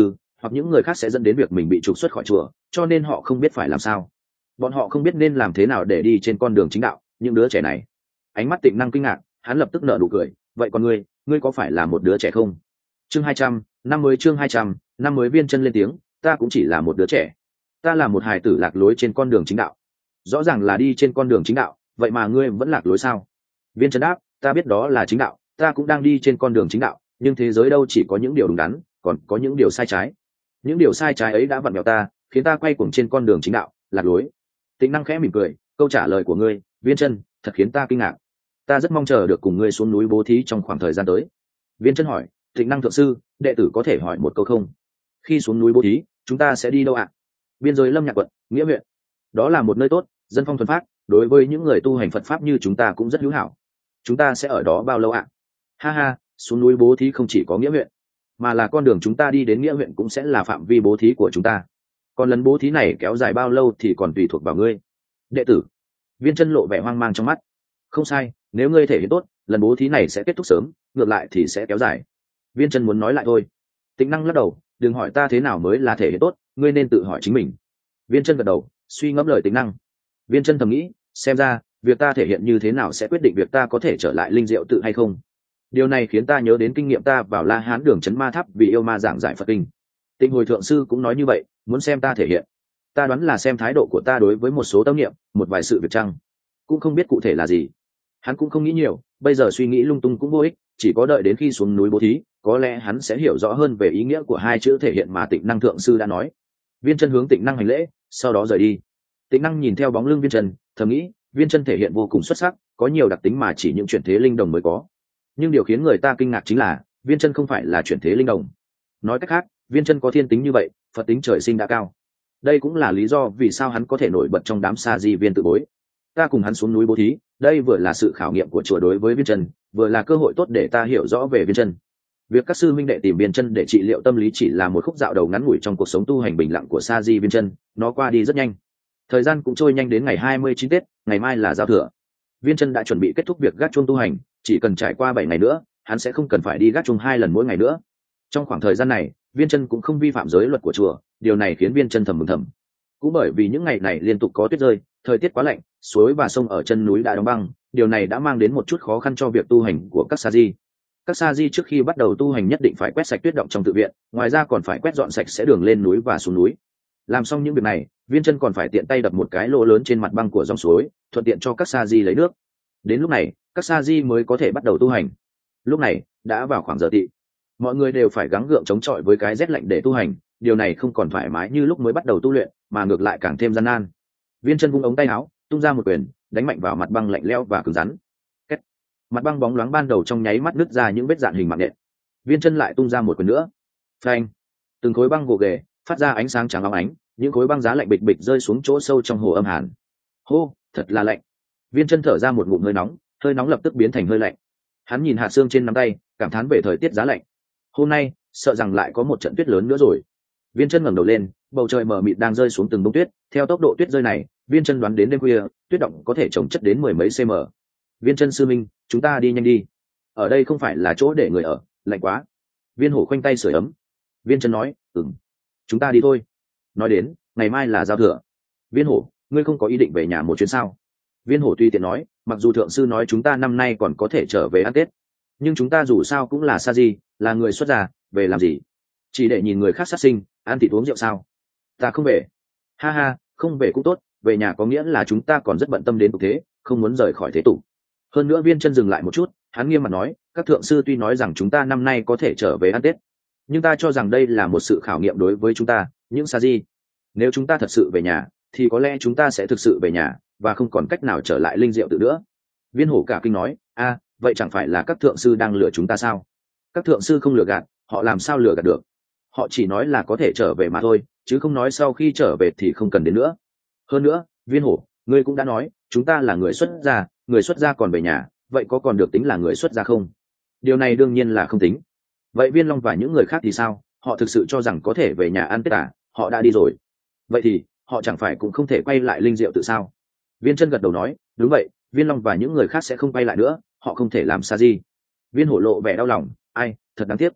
[SPEAKER 1] hoặc những người khác sẽ dẫn đến việc mình bị trục xuất khỏi chùa, cho nên họ không biết phải làm sao. Bọn họ không biết nên làm thế nào để đi trên con đường chính đạo. Những đứa trẻ này, ánh mắt Tịnh Năng kinh ngạc, hắn lập tức nở nụ cười. Vậy còn ngươi có phải là một đứa trẻ không? Chương 200, năm mới. Chương 200, năm mới. Viên Chân lên tiếng, ta cũng chỉ là một đứa trẻ. Ta là một hài tử lạc lối trên con đường chính đạo. Rõ ràng là đi trên con đường chính đạo, vậy mà ngươi vẫn lạc lối sao? Viên Chân đáp, ta biết đó là chính đạo, ta cũng đang đi trên con đường chính đạo, nhưng thế giới đâu chỉ có những điều đúng đắn, còn có những điều sai trái. Những điều sai trái ấy đã vặn vẹo ta, khiến ta quay cuồng trên con đường chính đạo, lạc lối. Tịnh Năng khẽ mỉm cười, câu trả lời của ngươi, Viên Chân, thật khiến ta kinh ngạc. Ta rất mong chờ được cùng ngươi xuống núi bố thí trong khoảng thời gian tới. Viên Chân hỏi, Tịnh Năng thượng sư, đệ tử có thể hỏi một câu không? Khi xuống núi bố thí, chúng ta sẽ đi đâu ạ? Biên giới Lâm Nhạc quận, Nghĩa huyện. Đó là một nơi tốt, dân phong thuần phát, đối với những người tu hành Phật pháp như chúng ta cũng rất hữu hảo. Chúng ta sẽ ở đó bao lâu ạ? Ha ha, xuống núi bố thí không chỉ có Nghĩa huyện, mà là con đường chúng ta đi đến Nghĩa huyện cũng sẽ là phạm vi bố thí của chúng ta. Còn lần bố thí này kéo dài bao lâu thì còn tùy thuộc vào ngươi. Đệ tử. Viên Chân lộ vẻ hoang mang trong mắt. Không sai, nếu ngươi thể hiện tốt, lần bố thí này sẽ kết thúc sớm, ngược lại thì sẽ kéo dài. Viên Chân muốn nói lại thôi. Tịnh Năng lắc đầu, đừng hỏi ta thế nào mới là thể hiện tốt, ngươi nên tự hỏi chính mình. Viên Chân gật đầu, suy ngẫm lời Tịnh Năng. Viên Chân thầm nghĩ, xem ra việc ta thể hiện như thế nào sẽ quyết định việc ta có thể trở lại linh diệu tự hay không. Điều này khiến ta nhớ đến kinh nghiệm ta vào La Hán đường trấn ma tháp vì yêu ma giảng giải Phật kinh. Tịnh Hồi thượng sư cũng nói như vậy, muốn xem ta thể hiện. Ta đoán là xem thái độ của ta đối với một số tâm niệm, một vài sự việc chăng, cũng không biết cụ thể là gì. Hắn cũng không nghĩ nhiều, bây giờ suy nghĩ lung tung cũng vô ích, chỉ có đợi đến khi xuống núi bố thí, có lẽ hắn sẽ hiểu rõ hơn về ý nghĩa của hai chữ thể hiện mà Tịnh Năng thượng sư đã nói. Viên Chân hướng Tịnh Năng hành lễ, sau đó rời đi. Tịnh Năng nhìn theo bóng lưng Viên Chân, thầm nghĩ, Viên Chân thể hiện vô cùng xuất sắc, có nhiều đặc tính mà chỉ những chuyển thế linh đồng mới có. Nhưng điều khiến người ta kinh ngạc chính là Viên Chân không phải là chuyển thế linh đồng. Nói cách khác, Viên Chân có thiên tính như vậy, Phật tính trời sinh đã cao. Đây cũng là lý do vì sao hắn có thể nổi bật trong đám sa di viên tự bối. Ta cùng hắn xuống núi bố thí, đây vừa là sự khảo nghiệm của chùa đối với Viên Chân, vừa là cơ hội tốt để ta hiểu rõ về Viên Chân. Việc các sư minh đệ tìm Viên Chân để trị liệu tâm lý chỉ là một khúc dạo đầu ngắn ngủi trong cuộc sống tu hành bình lặng của sa di Viên Chân, nó qua đi rất nhanh. Thời gian cũng trôi nhanh đến ngày 29 Tết, ngày mai là giao thừa. Viên Chân đã chuẩn bị kết thúc việc gác chuông tu hành, chỉ cần trải qua 7 ngày nữa, hắn sẽ không cần phải đi gác chuông 2 lần mỗi ngày nữa. Trong khoảng thời gian này, Viên Chân cũng không vi phạm giới luật của chùa, điều này khiến Viên Chân thầm mừng thầm. Cũng bởi vì những ngày này liên tục có tuyết rơi, thời tiết quá lạnh, suối và sông ở chân núi đã đóng băng, điều này đã mang đến một chút khó khăn cho việc tu hành của các sa di. Các sa di trước khi bắt đầu tu hành nhất định phải quét sạch tuyết động trong tự viện, ngoài ra còn phải quét dọn sạch sẽ đường lên núi và xuống núi. Làm xong những việc này, Viên Chân còn phải tiện tay đập một cái lỗ lớn trên mặt băng của dòng suối, thuận tiện cho các sa di lấy nước. Đến lúc này, các sa di mới có thể bắt đầu tu hành. Lúc này đã vào khoảng giờ tỵ, mọi người đều phải gắng gượng chống chọi với cái rét lạnh để tu hành, điều này không còn thoải mái như lúc mới bắt đầu tu luyện, mà ngược lại càng thêm gian nan. Viên Chân vung ống tay áo, tung ra một quyền, đánh mạnh vào mặt băng lạnh lẽo và cứng rắn. Kết. Mặt băng bóng loáng ban đầu trong nháy mắt nứt ra những vết dạn hình mạng nhện. Viên Chân lại tung ra một quyền nữa. Phanh! Từng khối băng gồ ghề phát ra ánh sáng trắng óng ánh, những khối băng giá lạnh bịch bịch rơi xuống chỗ sâu trong hồ âm hàn. Hô, thật là lạnh. Viên Chân thở ra một ngụm hơi nóng lập tức biến thành hơi lạnh. Hắn nhìn hạt xương trên nắm tay, cảm thán về thời tiết giá lạnh. Hôm nay, sợ rằng lại có một trận tuyết lớn nữa rồi. Viên Chân ngẩng đầu lên, bầu trời mờ mịt đang rơi xuống từng bông tuyết, theo tốc độ tuyết rơi này, Viên Chân đoán đến đêm khuya, tuyết động có thể chồng chất đến 10 mấy cm. Viên Chân sư minh, chúng ta đi nhanh đi. Ở đây không phải là chỗ để người ở, lạnh quá. Viên Hổ khoanh tay sưởi ấm. Viên Chân nói, chúng ta đi thôi. Nói đến, ngày mai là giao thừa. Viên Hổ, ngươi không có ý định về nhà một chuyến sao? Viên Hổ tùy tiện nói, mặc dù thượng sư nói chúng ta năm nay còn có thể trở về ăn Tết, nhưng chúng ta dù sao cũng là sa di, là người xuất gia, về làm gì? Chỉ để nhìn người khác sát sinh, ăn thịt uống rượu sao? Ta không về. Ha ha, không về cũng tốt, về nhà có nghĩa là chúng ta còn rất bận tâm đến tục thế, không muốn rời khỏi thế tục. Hơn nữa Viên Chân dừng lại một chút, hắn nghiêm mặt nói, các thượng sư tuy nói rằng chúng ta năm nay có thể trở về ăn Tết, nhưng ta cho rằng đây là một sự khảo nghiệm đối với chúng ta, những sa di. Nếu chúng ta thật sự về nhà, thì có lẽ chúng ta sẽ thực sự về nhà, và không còn cách nào trở lại linh diệu tự nữa. Viên Hổ cả kinh nói, vậy chẳng phải là các thượng sư đang lừa chúng ta sao? Các thượng sư không lừa gạt, họ làm sao lừa gạt được? Họ chỉ nói là có thể trở về mà thôi, chứ không nói sau khi trở về thì không cần đến nữa. Hơn nữa, Viên Hổ, ngươi cũng đã nói, chúng ta là người xuất gia còn về nhà, vậy có còn được tính là người xuất gia không? Điều này đương nhiên là không tính. Vậy Viên Long và những người khác thì sao? Họ thực sự cho rằng có thể về nhà ăn Tết à? Họ đã đi rồi. Vậy thì, họ chẳng phải cũng không thể quay lại linh diệu tự sao? Viên Chân gật đầu nói, đúng vậy, Viên Long và những người khác sẽ không quay lại nữa, họ không thể làm sa di. Viên Hổ lộ vẻ đau lòng, ai, thật đáng tiếc.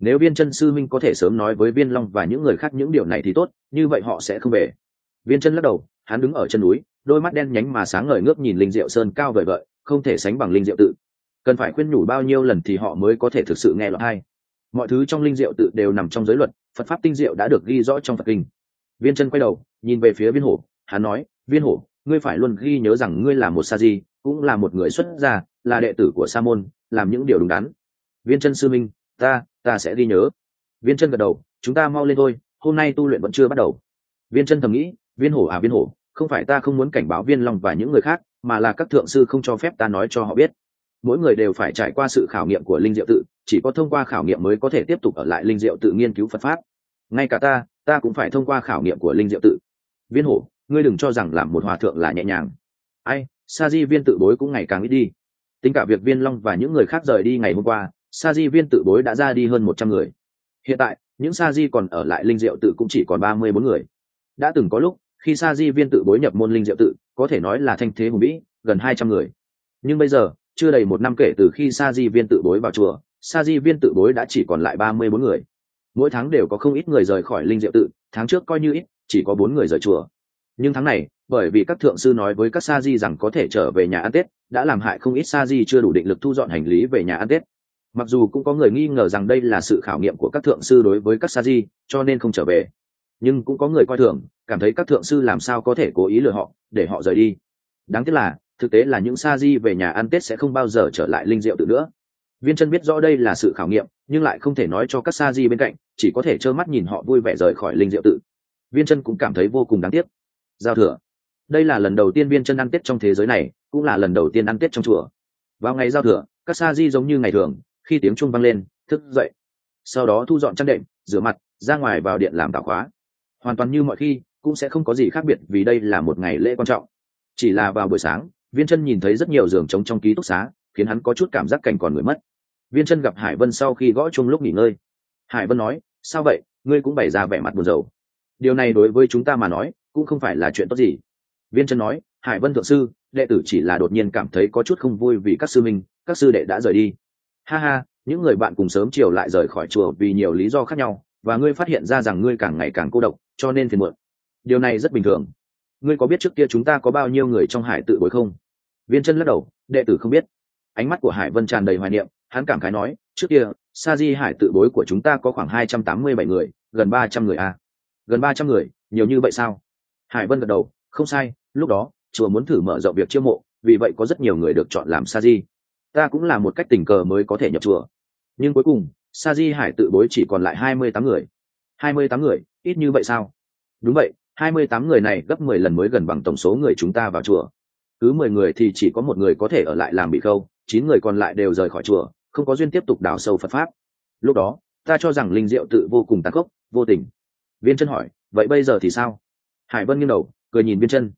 [SPEAKER 1] Nếu Viên Chân sư minh có thể sớm nói với Viên Long và những người khác những điều này thì tốt, như vậy họ sẽ không về. Viên Chân lắc đầu, hắn đứng ở chân núi, đôi mắt đen nhánh mà sáng ngời ngước nhìn Linh Diệu Sơn cao vời vợi, không thể sánh bằng Linh Diệu tự. Cần phải khuyên nhủ bao nhiêu lần thì họ mới có thể thực sự nghe lọt tai. Mọi thứ trong Linh Diệu tự đều nằm trong giới luật, Phật pháp tinh diệu đã được ghi rõ trong Phật kinh. Viên Chân quay đầu, nhìn về phía Viên Hổ, hắn nói, Viên Hổ, ngươi phải luôn ghi nhớ rằng ngươi là một sa di, cũng là một người xuất gia, là đệ tử của sa môn, làm những điều đúng đắn. Viên Chân sư minh, ta sẽ ghi nhớ. Viên Chân gật đầu, chúng ta mau lên thôi, hôm nay tu luyện vẫn chưa bắt đầu. Viên Chân thầm nghĩ, Viên Hổ à Viên Hổ, không phải ta không muốn cảnh báo Viên Long và những người khác, mà là các thượng sư không cho phép ta nói cho họ biết. Mỗi người đều phải trải qua sự khảo nghiệm của Linh Diệu tự, chỉ có thông qua khảo nghiệm mới có thể tiếp tục ở lại Linh Diệu tự nghiên cứu Phật pháp. Ngay cả ta cũng phải thông qua khảo nghiệm của Linh Diệu tự. Viên Hổ, ngươi đừng cho rằng làm một hòa thượng là nhẹ nhàng. Ai, sa di viên tự bối cũng ngày càng ít đi. Tính cả việc Viên Long và những người khác rời đi ngày hôm qua, sa di viên tự bối đã ra đi hơn 100 người. Hiện tại, những sa di còn ở lại Linh Diệu tự cũng chỉ còn 34 người. Đã từng có lúc, khi sa di viên tự bối nhập môn Linh Diệu tự, có thể nói là thanh thế hùng vĩ, gần 200 người. Nhưng bây giờ, chưa đầy 1 năm kể từ khi sa di viên tự bối vào chùa, sa di viên tự bối đã chỉ còn lại 34 người. Mỗi tháng đều có không ít người rời khỏi Linh Diệu tự, tháng trước coi như ít, chỉ có 4 người rời chùa. Nhưng tháng này, bởi vì các thượng sư nói với các sa di rằng có thể trở về nhà ăn Tết, đã làm hại không ít sa di chưa đủ định lực thu dọn hành lý về nhà ăn Tết. Mặc dù cũng có người nghi ngờ rằng đây là sự khảo nghiệm của các thượng sư đối với các sa di, cho nên không trở về. Nhưng cũng có người coi thường, cảm thấy các thượng sư làm sao có thể cố ý lừa họ, để họ rời đi. Đáng tiếc là, thực tế là những sa di về nhà ăn Tết sẽ không bao giờ trở lại Linh Diệu tự nữa. Viên Chân biết rõ đây là sự khảo nghiệm, nhưng lại không thể nói cho các sa di bên cạnh, chỉ có thể trơ mắt nhìn họ vui vẻ rời khỏi Linh Diệu tự. Viên Chân cũng cảm thấy vô cùng đáng tiếc. Giao thừa, đây là lần đầu tiên Viên Chân ăn Tết trong thế giới này, cũng là lần đầu tiên ăn Tết trong chùa. Vào ngày giao thừa, các sa di giống như ngày thường, khi tiếng chuông vang lên, thức dậy, sau đó thu dọn chăn đệm, rửa mặt, ra ngoài vào điện làm tảo khóa. Hoàn toàn như mọi khi, cũng sẽ không có gì khác biệt vì đây là một ngày lễ quan trọng. Chỉ là vào buổi sáng, Viên Chân nhìn thấy rất nhiều giường trống trong ký túc xá, khiến hắn có chút cảm giác cảnh còn người mất. Viên Chân gặp Hải Vân sau khi gõ chuông lúc nghỉ ngơi. Hải Vân nói, sao vậy, ngươi cũng bày ra vẻ mặt buồn rầu. Điều này đối với chúng ta mà nói, cũng không phải là chuyện tốt gì. Viên Chân nói, Hải Vân thượng sư, đệ tử chỉ là đột nhiên cảm thấy có chút không vui vì các sư minh, các sư đệ đã rời đi. Ha ha, những người bạn cùng sớm chiều lại rời khỏi chùa vì nhiều lý do khác nhau, và ngươi phát hiện ra rằng ngươi càng ngày càng cô độc, cho nên phiền muộn. Điều này rất bình thường. Ngươi có biết trước kia chúng ta có bao nhiêu người trong Hải tự bối không? Viên Chân lắc đầu, đệ tử không biết. Ánh mắt của Hải Vân tràn đầy hoài niệm, hắn cảm khái nói, trước kia, sa di Hải tự bối của chúng ta có khoảng 287 người, gần 300 người à? Gần 300 người, nhiều như vậy sao? Hải Vân gật đầu, không sai, lúc đó, chùa muốn thử mở rộng việc chiêu mộ, vì vậy có rất nhiều người được chọn làm sa di. Ta cũng là một cách tình cờ mới có thể nhập chùa. Nhưng cuối cùng, sa di Hải tự bối chỉ còn lại 28 người. 28 người, ít như vậy sao? Đúng vậy, 28 người này gấp 10 lần mới gần bằng tổng số người chúng ta vào chùa. Cứ 10 người thì chỉ có 1 người có thể ở lại làm bị khâu, 9 người còn lại đều rời khỏi chùa, không có duyên tiếp tục đào sâu Phật pháp. Lúc đó, ta cho rằng Linh Diệu tự vô cùng tàn khốc, vô tình. Viên Chân hỏi, vậy bây giờ thì sao? Hải Vân nghiêng đầu, cười nhìn Viên Chân,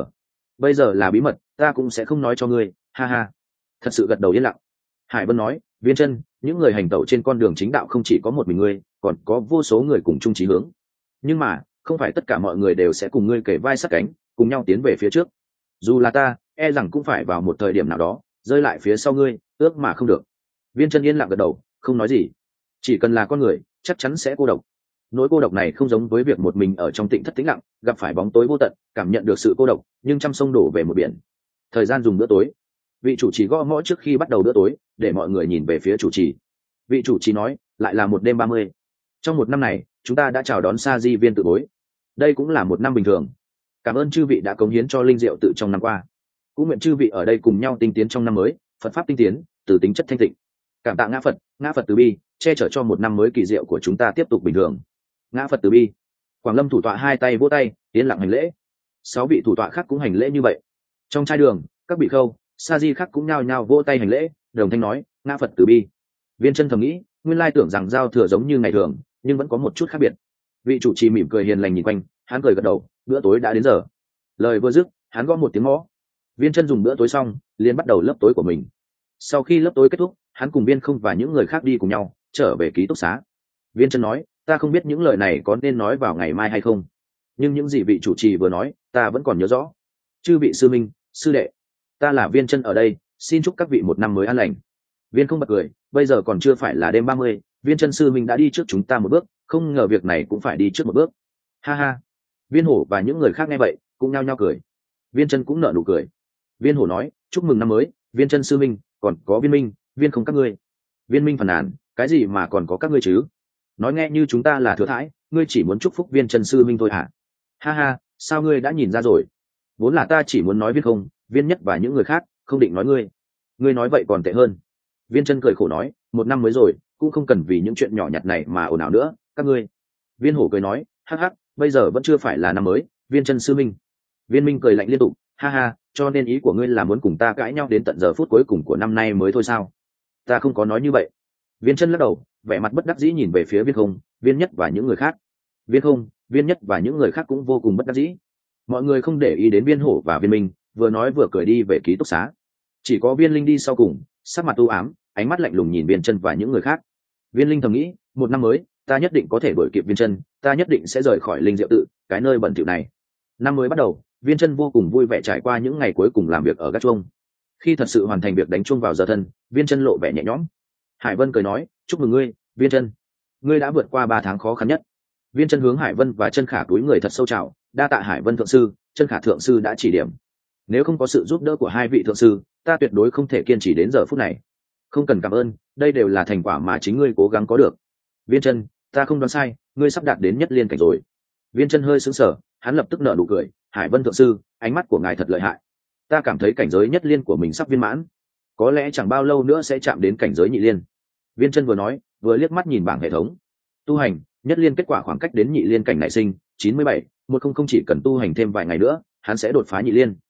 [SPEAKER 1] bây giờ là bí mật, ta cũng sẽ không nói cho ngươi, ha ha. Thật sự gật đầu yên lặng. Hải Vân nói, Viên Chân, những người hành tẩu trên con đường chính đạo không chỉ có một mình ngươi, còn có vô số người cùng chung chí hướng. Nhưng mà, không phải tất cả mọi người đều sẽ cùng ngươi kề vai sát cánh, cùng nhau tiến về phía trước. Dù là ta, e rằng cũng phải vào một thời điểm nào đó rơi lại phía sau ngươi, ước mà không được. Viên Chân yên lặng gật đầu, không nói gì. Chỉ cần là con người, chắc chắn sẽ cô độc. Nỗi cô độc này không giống với việc một mình ở trong tịnh thất tĩnh lặng, gặp phải bóng tối vô tận, cảm nhận được sự cô độc, nhưng trăm sông đổ về một biển. Thời gian dùng bữa tối. Vị chủ trì gõ mõ trước khi bắt đầu bữa tối, để mọi người nhìn về phía chủ trì. Vị chủ trì nói, lại là một đêm 30. Trong một năm này, chúng ta đã chào đón sa di viên tự bối. Đây cũng là một năm bình thường. Cảm ơn chư vị đã cống hiến cho Linh Diệu tự trong năm qua. Cũng nguyện chư vị ở đây cùng nhau tinh tiến trong năm mới, Phật pháp tinh tiến, từ tính chất thanh tịnh. Cảm tạ ngã Phật từ bi, che chở cho một năm mới kỳ diệu của chúng ta tiếp tục bình thường. Ngã Phật từ bi. Quảng Lâm thủ tọa hai tay vỗ tay, tiến lặng hành lễ. 6 vị thủ tọa khác cũng hành lễ như vậy. Trong trai đường, các vị khâu, sa di khác cũng nhao nhao vỗ tay hành lễ, đồng thanh nói, ngã Phật từ bi. Viên Chân thầm nghĩ, nguyên lai tưởng rằng giao thừa giống như ngày thường, nhưng vẫn có một chút khác biệt. Vị chủ trì mỉm cười hiền lành nhìn quanh, hắn cười gật đầu, bữa tối đã đến giờ. Lời vừa dứt, hắn gõ một tiếng mõ. Viên Chân dùng bữa tối xong, liền bắt đầu lớp tối của mình. Sau khi lớp tối kết thúc, hắn cùng Viên Không và những người khác đi cùng nhau trở về ký túc xá. Viên Chân nói, ta không biết những lời này có nên nói vào ngày mai hay không, nhưng những gì vị chủ trì vừa nói, ta vẫn còn nhớ rõ. Chư vị sư minh, sư đệ, ta là Viên Chân ở đây, xin chúc các vị một năm mới an lành. Viên không bật cười, bây giờ còn chưa phải là đêm 30, viên chân sư minh đã đi trước chúng ta một bước, không ngờ việc này cũng phải đi trước một bước. Ha ha. Viên hổ và những người khác nghe vậy cũng nhao nhao cười. Viên chân cũng nở nụ cười. Viên hổ nói, chúc mừng năm mới, viên chân sư minh, còn có viên minh, viên không các ngươi. Viên minh phàn nàn, cái gì mà còn có các ngươi chứ? Nói nghe như chúng ta là thừa thãi, ngươi chỉ muốn chúc phúc viên chân sư minh thôi hả? Ha ha, sao ngươi đã nhìn ra rồi? Vốn là ta chỉ muốn nói viên không, viên nhất và những người khác, không định nói ngươi. Ngươi nói vậy còn tệ hơn. Viên chân cười khổ nói, một năm mới rồi, cũng không cần vì những chuyện nhỏ nhặt này mà ồn ào nữa, các ngươi. Viên hổ cười nói, hắc hắc, bây giờ vẫn chưa phải là năm mới, viên chân sư minh. Viên minh cười lạnh liên tục, ha ha, cho nên ý của ngươi là muốn cùng ta cãi nhau đến tận giờ phút cuối cùng của năm nay mới thôi sao? Ta không có nói như vậy. Viên chân lắc đầu, vẻ mặt bất đắc dĩ nhìn về phía viên không, viên nhất và những người khác. Viên không, viên nhất và những người khác cũng vô cùng bất đắc dĩ. Mọi người không để ý đến viên hổ và viên minh, vừa nói vừa cười đi về ký túc xá. Chỉ có viên linh đi sau cùng, sắc mặt u ám, ánh mắt lạnh lùng nhìn viên chân và những người khác. Viên linh thầm nghĩ, một năm mới, ta nhất định có thể đuổi kịp viên chân, ta nhất định sẽ rời khỏi linh diệu tự, cái nơi bẩn thỉu này. Năm mới bắt đầu, viên chân vô cùng vui vẻ trải qua những ngày cuối cùng làm việc ở gác chuông. Khi thật sự hoàn thành việc đánh chuông vào giờ thân, viên chân lộ vẻ nhẹ nhõm. Hải Vân cười nói, chúc mừng ngươi, viên chân, ngươi đã vượt qua 3 tháng khó khăn nhất. Viên chân hướng Hải Vân và chân khả túi người thật sâu chào, đa tạ Hải Vân thượng sư, chân khả thượng sư đã chỉ điểm. Nếu không có sự giúp đỡ của hai vị thượng sư, ta tuyệt đối không thể kiên trì đến giờ phút này. Không cần cảm ơn, đây đều là thành quả mà chính ngươi cố gắng có được. Viên chân, ta không đoán sai, ngươi sắp đạt đến nhất liên cảnh rồi. Viên chân hơi sững sờ, hắn lập tức nở nụ cười, Hải Vân thượng sư, ánh mắt của ngài thật lợi hại. Ta cảm thấy cảnh giới nhất liên của mình sắp viên mãn, có lẽ chẳng bao lâu nữa sẽ chạm đến cảnh giới nhị liên. Viên chân vừa nói, vừa liếc mắt nhìn bảng hệ thống tu hành, nhất liên kết quả khoảng cách đến nhị liên cảnh nảy sinh 97, 100 chỉ cần tu hành thêm vài ngày nữa, hắn sẽ đột phá nhị liên.